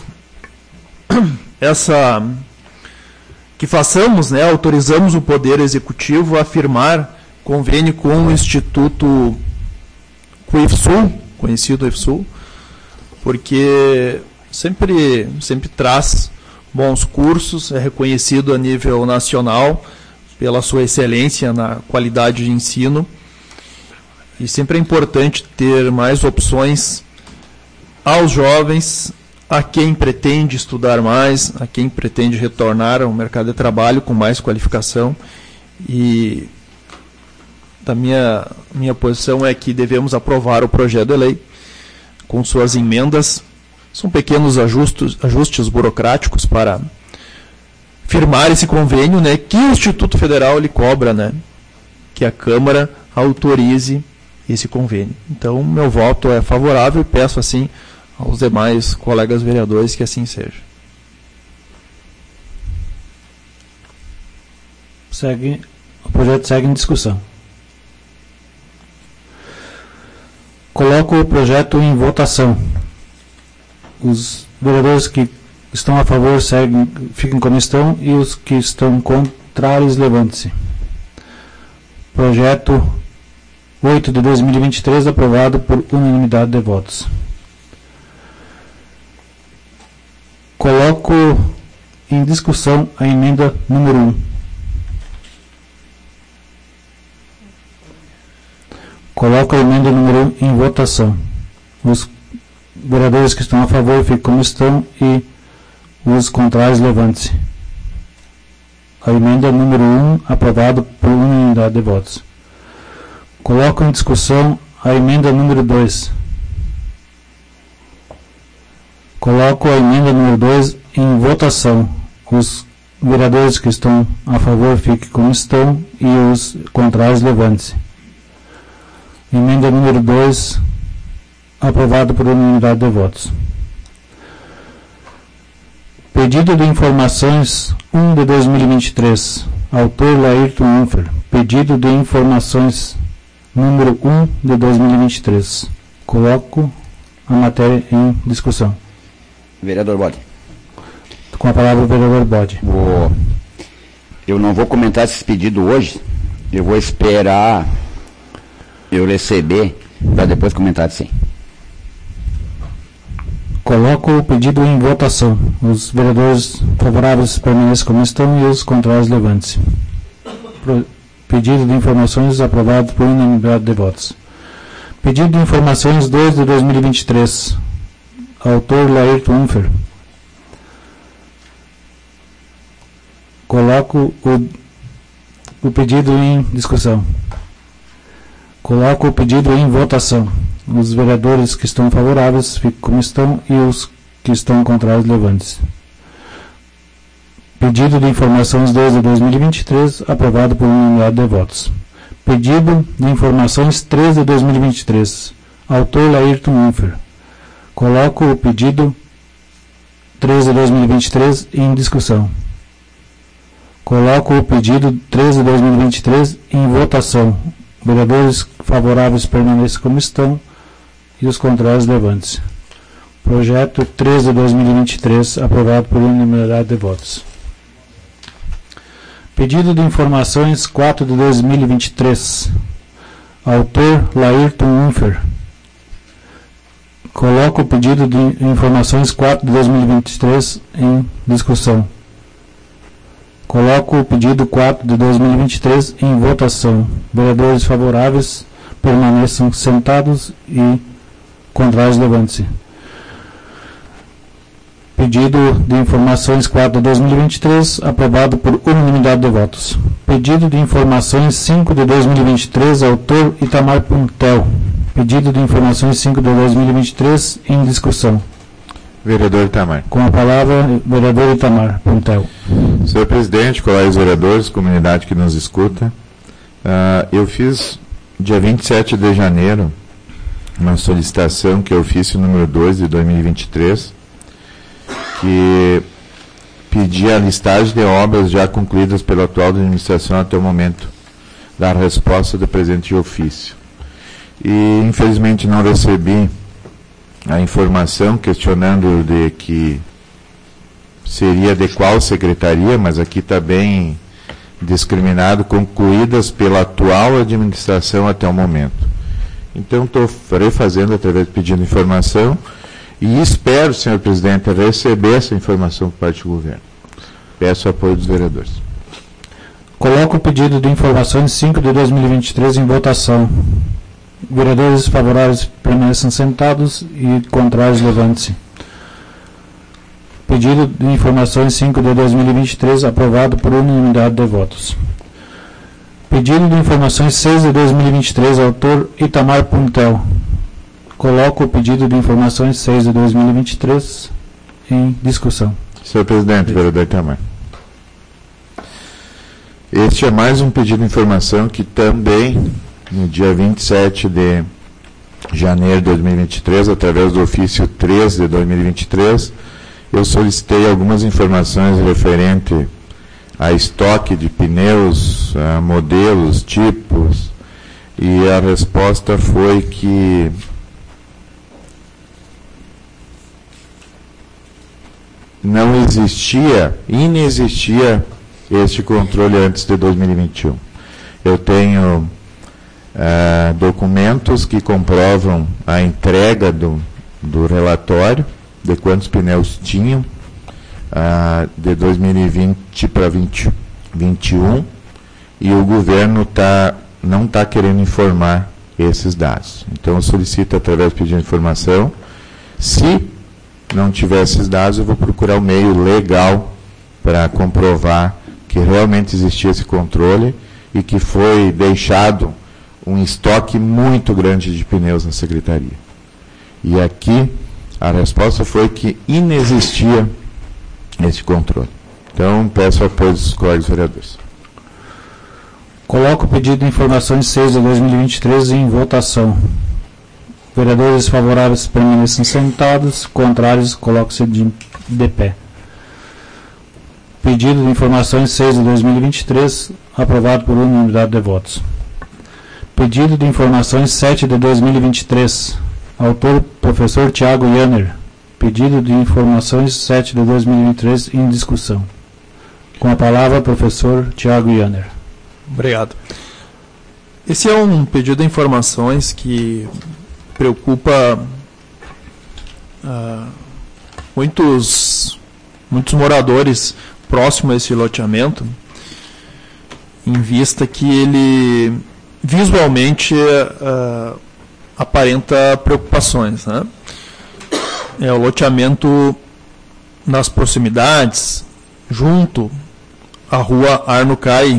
essa, que façamos, né, autorizamos o Poder Executivo a firmar convênio com o Instituto, com o I F S U, conhecido I F S U, porque sempre, sempre traz bons cursos, é reconhecido a nível nacional pela sua excelência na qualidade de ensino, e sempre é importante ter mais opções aos jovens, a quem pretende estudar mais, a quem pretende retornar ao mercado de trabalho com mais qualificação. E da minha, minha posição é que devemos aprovar o projeto de lei com suas emendas. São pequenos ajustes, ajustes burocráticos para firmar esse convênio, né, que o Instituto Federal lhe cobra, né, que a Câmara autorize esse convênio. Então, meu voto é favorável e peço, assim, aos demais colegas vereadores que assim seja. Segue, o projeto segue em discussão. Coloco o projeto em votação. Os vereadores que estão a favor seguem, fiquem como estão, e os que estão contrários, levantem-se. Projeto oito de dois mil e vinte e três, aprovado por unanimidade de votos. Coloco em discussão a emenda número um. Coloco a emenda número um em votação. Os vereadores que estão a favor fiquem como estão e os contrários levantem-se. A emenda número um, aprovado por unanimidade de votos. Coloco em discussão a emenda número dois. Coloco a emenda número dois em votação. Os vereadores que estão a favor fiquem como estão e os contrários levante-se. Emenda número dois, aprovado por unanimidade de votos. Pedido de informações um de dois mil e vinte e três, autor Laírton Unfer. Pedido de informações número um de dois mil e vinte e três. Coloco a matéria em discussão. Vereador Bode. Com a palavra o vereador Bode. Vou, eu não vou comentar esses pedidos hoje, eu vou esperar eu receber para depois comentar assim. Coloco o pedido em votação. Os vereadores favoráveis permaneçam como estão e os contrários levante-se. Pedido de informações aprovado por unanimidade de votos. Pedido de informações dois de dois mil e vinte e três. Autor Laírton Unfer. Coloco o, o pedido em discussão. Coloco o pedido em votação. Os vereadores que estão favoráveis ficam como estão e os que estão contrários levante-se. Pedido de informações dois de dois mil e vinte e três, aprovado por unanimidade de votos. Pedido de informações três de dois mil e vinte e três. Autor Laírton Unfer. Coloco o pedido três de dois mil e vinte e três em discussão. Coloco o pedido três de dois mil e vinte e três em votação. Vereadores favoráveis permaneçam como estão e os contrários levante-se. Projeto três de dois mil e vinte e três, aprovado por unanimidade de votos. Pedido de informações quatro de dois mil e vinte e três. Autor Laírton Unfer. Coloco o pedido de informações quatro de dois mil e vinte e três em discussão. Coloco o pedido quatro de dois mil e vinte e três em votação. Vereadores favoráveis permaneçam sentados e contrários levante-se. Pedido de informações quatro de dois mil e vinte e três, aprovado por unanimidade de votos. Pedido de informações cinco de dois mil e vinte e três, autor Itamar Puntel. Pedido de informações cinco de dois mil e vinte e três em discussão. Vereador Itamar. Com a palavra, vereador Itamar Puntel. Senhor presidente, colegas vereadores, comunidade que nos escuta, uh, eu fiz, dia vinte e sete de janeiro, uma solicitação, que é o ofício número dois de dois mil e vinte e três, que pedia a listagem de obras já concluídas pela atual administração até o momento da resposta do presente ofício. E, infelizmente, não recebi a informação questionando de que seria de qual secretaria, mas aqui está bem discriminado, concluídas pela atual administração até o momento. Então, estou refazendo através de pedindo informação e espero, senhor presidente, receber essa informação por parte do governo. Peço o apoio dos vereadores. Coloco o pedido de informações cinco de dois mil e vinte e três em votação. Vereadores favoráveis permaneçam sentados e contrários levante-se. Pedido de informações cinco de dois mil e vinte e três, aprovado por unanimidade de votos. Pedido de informações seis de dois mil e vinte e três, autor Itamar Puntel. Coloco o pedido de informações seis de dois mil e vinte e três em discussão. Senhor presidente, vereador Itamar. Este é mais um pedido de informação que também, no dia vinte e sete de janeiro de dois mil e vinte e três, através do ofício três de dois mil e vinte e três, eu solicitei algumas informações referente a estoque de pneus, a modelos, tipos, e a resposta foi que não existia, inexistia este controle antes de dois mil e vinte e um. Eu tenho Uh, documentos que comprovam a entrega do, do relatório de quantos pneus tinham uh, de dois mil e vinte para vinte, vinte e um, e o governo tá, não está querendo informar esses dados. Então eu solicito através do pedido de informação. Se não tiver esses dados, eu vou procurar o meio legal para comprovar que realmente existia esse controle e que foi deixado um estoque muito grande de pneus na secretaria. E aqui a resposta foi que inexistia esse controle. Então, peço o apoio dos colegas vereadores. Coloco o pedido de informações seis de dois mil e vinte e três em votação. Vereadores favoráveis permanecem sentados, contrários, colocam-se de, de pé. Pedido de informações seis de dois mil e vinte e três, aprovado por unanimidade de votos. Pedido de informações sete de dois mil e vinte e três, autor professor Tiago Yanner. Pedido de informações sete de dois mil e vinte e três em discussão. Com a palavra, professor Tiago Yanner. Obrigado. Esse é um pedido de informações que preocupa uh, muitos, muitos moradores próximos a esse loteamento, em vista que ele visualmente uh, aparenta preocupações, né? É o loteamento nas proximidades, junto à rua Arno Cai,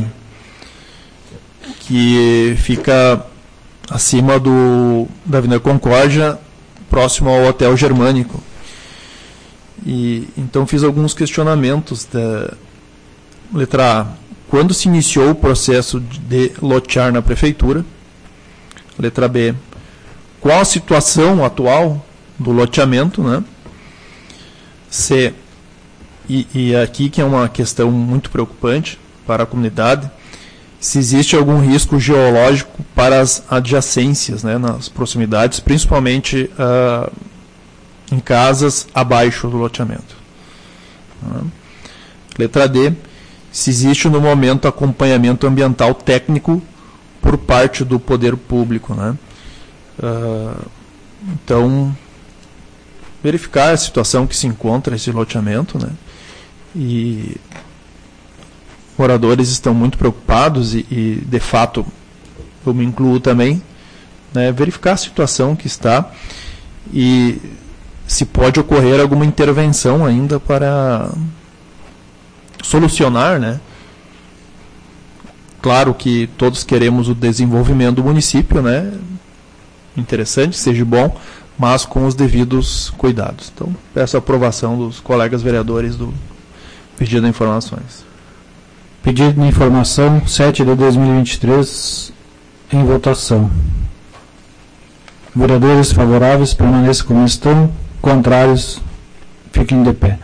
que fica acima do, da Avenida Concórdia, próximo ao Hotel Germânico. E, então fiz alguns questionamentos. Da, letra A. Quando se iniciou o processo de lotear na Prefeitura? Letra B. Qual a situação atual do loteamento? Né? C. E, e aqui que é uma questão muito preocupante para a comunidade, se existe algum risco geológico para as adjacências, né, nas proximidades, principalmente uh, em casas abaixo do loteamento. Uh, letra D, se existe no momento acompanhamento ambiental técnico por parte do poder público. Né? Uh, então, verificar a situação que se encontra esse loteamento, né? E moradores estão muito preocupados e, e, de fato, eu me incluo também, né, verificar a situação que está e se pode ocorrer alguma intervenção ainda para solucionar, né? Claro que todos queremos o desenvolvimento do município, né? Interessante, seja bom, mas com os devidos cuidados. Então, peço a aprovação dos colegas vereadores do pedido de informações. Pedido de informação sete de dois mil e vinte e três em votação. Vereadores favoráveis permaneçam como estão, contrários fiquem de pé.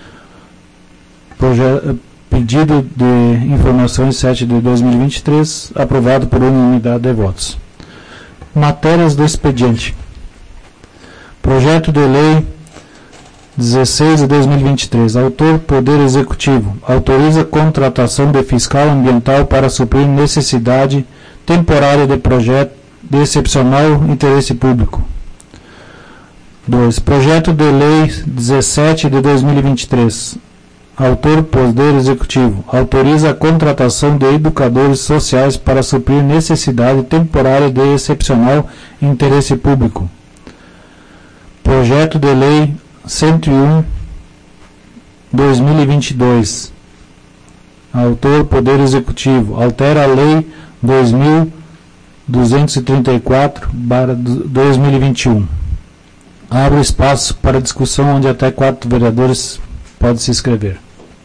Proje- pedido de informações sete de dois mil e vinte e três aprovado por unanimidade de votos. Matérias do expediente. Projeto de lei dezesseis de dois mil e vinte e três. Autor, Poder Executivo. Autoriza contratação de fiscal ambiental para suprir necessidade temporária de projeto de excepcional interesse público. dois. Projeto de lei dezessete de dois mil e vinte e três. Autor, Poder Executivo. Autoriza a contratação de educadores sociais para suprir necessidade temporária de excepcional interesse público. Projeto de lei cento e um, dois mil e vinte e dois. Autor, Poder Executivo. Altera a Lei dois mil duzentos e trinta e quatro barra dois mil e vinte e um. Abre espaço para discussão onde até quatro vereadores podem se inscrever.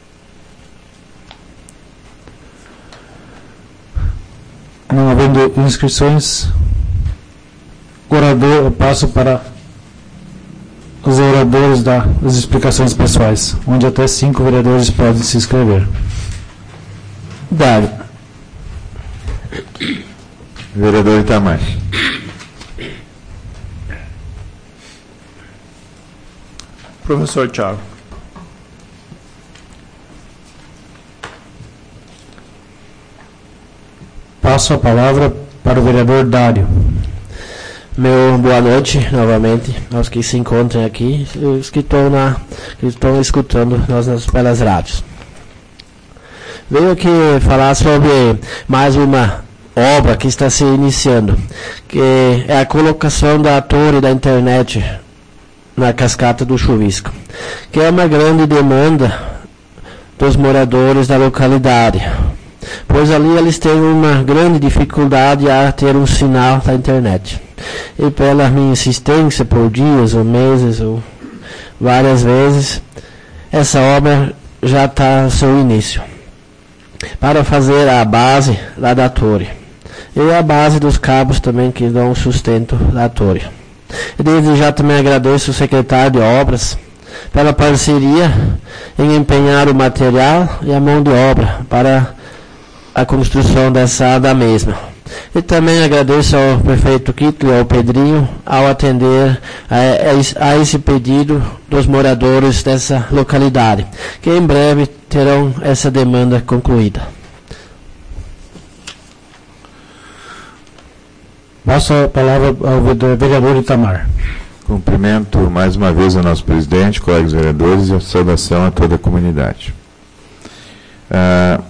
Não havendo inscrições, orador, eu passo para os oradores das explicações pessoais, onde até cinco vereadores podem se inscrever. Dário. Vereador Itamar. Professor Thiago. Passo a palavra para o vereador Dário. Meu boa noite novamente aos que se encontram aqui, os que estão, na, que estão escutando nós nas, pelas rádios. Venho aqui falar sobre mais uma obra que está se iniciando, que é a colocação da torre da internet na cascata do Chuvisco, que é uma grande demanda dos moradores da localidade, pois ali eles têm uma grande dificuldade a ter um sinal da internet. E pela minha insistência por dias ou meses ou várias vezes, essa obra já está no seu início, para fazer a base lá da torre. E a base dos cabos também que dão sustento da torre. E desde já também agradeço o secretário de Obras pela parceria em empenhar o material e a mão de obra para a construção dessa da mesma. E também agradeço ao prefeito Kittley, ao Pedrinho, ao atender a, a esse pedido dos moradores dessa localidade, que em breve terão essa demanda concluída. Passo a palavra ao vereador Itamar. Cumprimento mais uma vez o nosso presidente, colegas vereadores, e a saudação a toda a comunidade. Ah,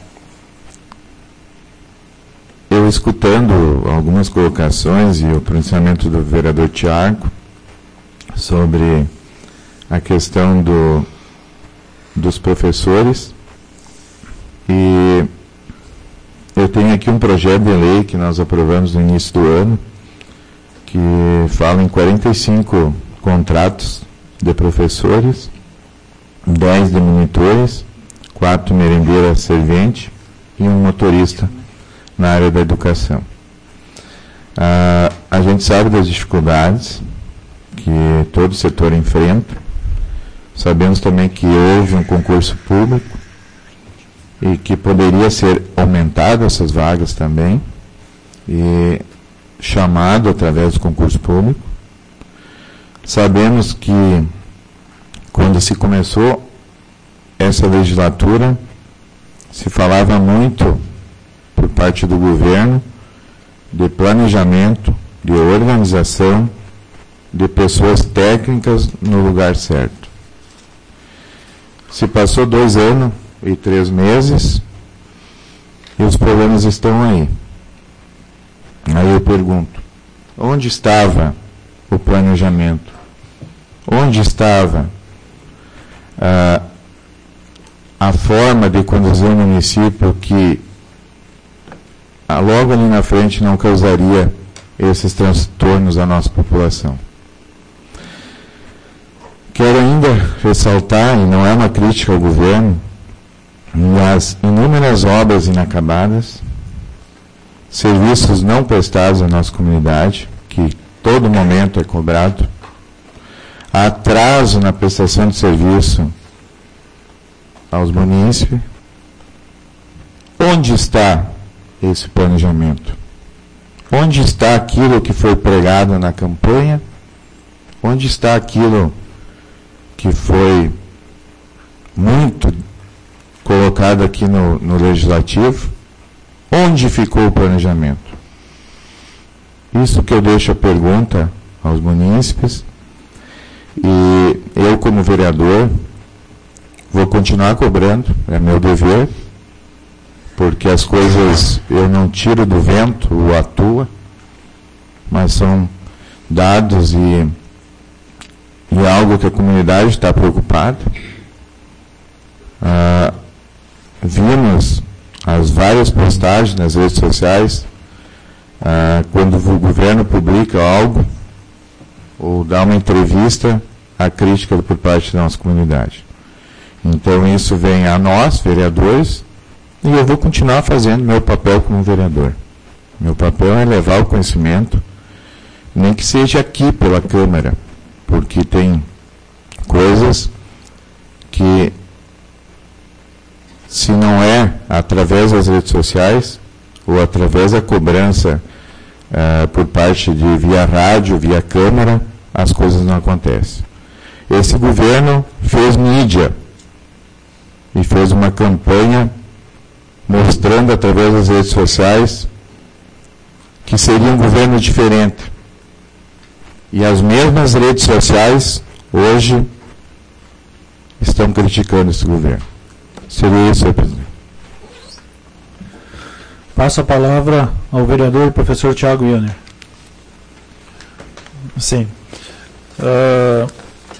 eu escutando algumas colocações e o pronunciamento do vereador Tiago sobre a questão do, dos professores, e eu tenho aqui um projeto de lei que nós aprovamos no início do ano, que fala em quarenta e cinco contratos de professores, dez de monitores, quatro merendeiras servente e um motorista na área da educação. Ah, a gente sabe das dificuldades que todo o setor enfrenta, sabemos também que houve um concurso público e que poderia ser aumentado essas vagas também, e chamado através do concurso público. Sabemos que quando se começou essa legislatura, se falava muito por parte do governo de planejamento, de organização, de pessoas técnicas no lugar certo. Se passou dois anos e três meses e os problemas estão aí. Aí eu pergunto, onde estava o planejamento? Onde estava ah, a forma de conduzir o município que ah, logo ali na frente não causaria esses transtornos à nossa população? Quero ainda ressaltar, e não é uma crítica ao governo, as inúmeras obras inacabadas, serviços não prestados à nossa comunidade, que todo momento é cobrado, atraso na prestação de serviço aos munícipes. Onde está esse planejamento? Onde está aquilo que foi pregado na campanha? Onde está aquilo que foi muito colocado aqui no, no Legislativo? Onde ficou o planejamento? Isso que eu deixo a pergunta aos munícipes, e eu, como vereador, vou continuar cobrando, é meu dever, porque as coisas eu não tiro do vento ou à toa, mas são dados e, e algo que a comunidade está preocupada. Ah, vimos as várias postagens nas redes sociais, ah, quando o governo publica algo ou dá uma entrevista, a crítica por parte da nossa comunidade. Então isso vem a nós, vereadores, e eu vou continuar fazendo meu papel como vereador. Meu papel é levar o conhecimento, nem que seja aqui pela Câmara, porque tem coisas que, se não é através das redes sociais ou através da cobrança uh, por parte de via rádio, via Câmara, as coisas não acontecem. Esse governo fez mídia e fez uma campanha mostrando através das redes sociais que seria um governo diferente. E as mesmas redes sociais hoje estão criticando esse governo. Seria isso, senhor presidente. Passo a palavra ao vereador professor Tiago Ioner. Sim. Uh,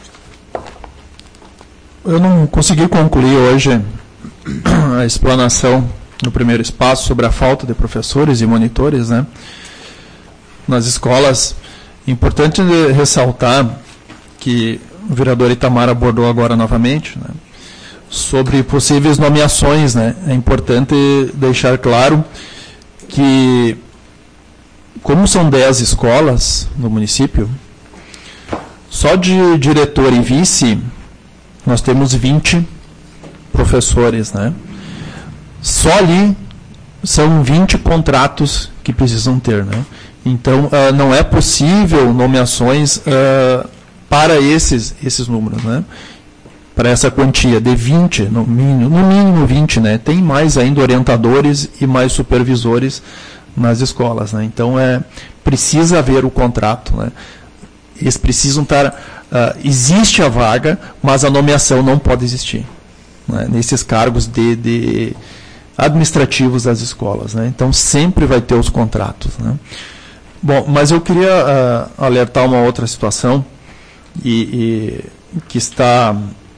eu não consegui concluir hoje a explanação no primeiro espaço sobre a falta de professores e monitores, né, nas escolas. Importante ressaltar que o vereador Itamar abordou agora novamente, né, sobre possíveis nomeações, né? É importante deixar claro que, como são dez escolas no município, só de diretor e vice, nós temos vinte professores, né? Só ali são vinte contratos que precisam ter, né? Então, uh, não é possível nomeações uh, para esses, esses números, né? Para essa quantia de vinte, no mínimo, no mínimo vinte, né? Tem mais ainda orientadores e mais supervisores nas escolas, né? Então, é, precisa haver o contrato, né? Eles precisam estar... Uh, existe a vaga, mas a nomeação não pode existir, né? Nesses cargos de, de administrativos das escolas, né? Então, sempre vai ter os contratos, né? Bom, mas eu queria uh, alertar uma outra situação e, e que está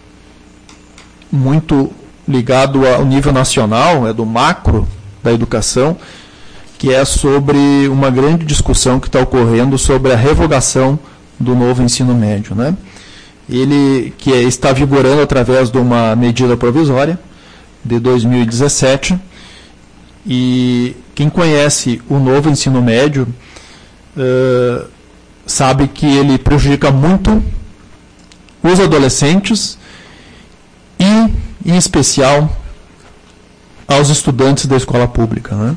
muito ligado ao nível nacional, é do macro da educação, que é sobre uma grande discussão que está ocorrendo sobre a revogação do novo ensino médio, né? Ele que é, está vigorando através de uma medida provisória de dois mil e dezessete, e quem conhece o novo ensino médio uh, sabe que ele prejudica muito os adolescentes e, em especial, aos estudantes da escola pública, né?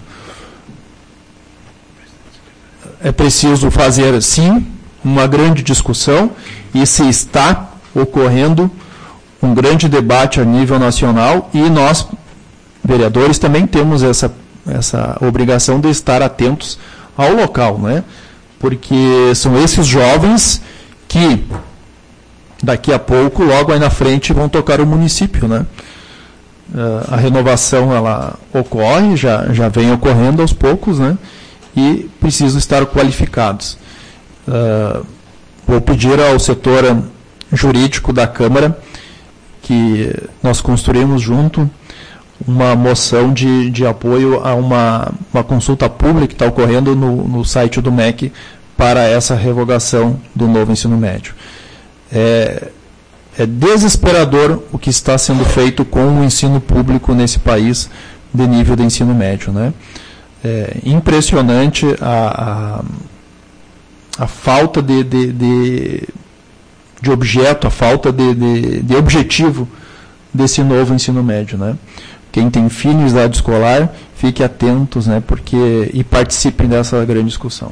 É preciso fazer, sim, uma grande discussão, e se está ocorrendo um grande debate a nível nacional, e nós, vereadores, também temos essa, essa obrigação de estar atentos ao local, né? Porque são esses jovens que, daqui a pouco, logo aí na frente, vão tocar o município, né? Uh, a renovação, ela ocorre, já, já vem ocorrendo aos poucos, né? E precisam estar qualificados. Uh, vou pedir ao setor jurídico da Câmara que nós construímos junto uma moção de, de apoio a uma, uma consulta pública que está ocorrendo no, no site do M E C para essa revogação do novo ensino médio. É, é desesperador o que está sendo feito com o ensino público nesse país de nível de ensino médio, né? É impressionante a, a, a falta de, de, de, de objeto, a falta de, de, de objetivo desse novo ensino médio, né? Quem tem filho em idade escolar, fique atentos, né? Porque, e participem dessa grande discussão.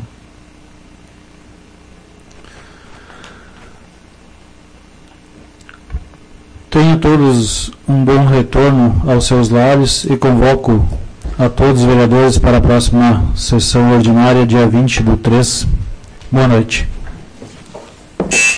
Tenham todos um bom retorno aos seus lares e convoco a todos os vereadores para a próxima sessão ordinária, dia vinte do três. Boa noite.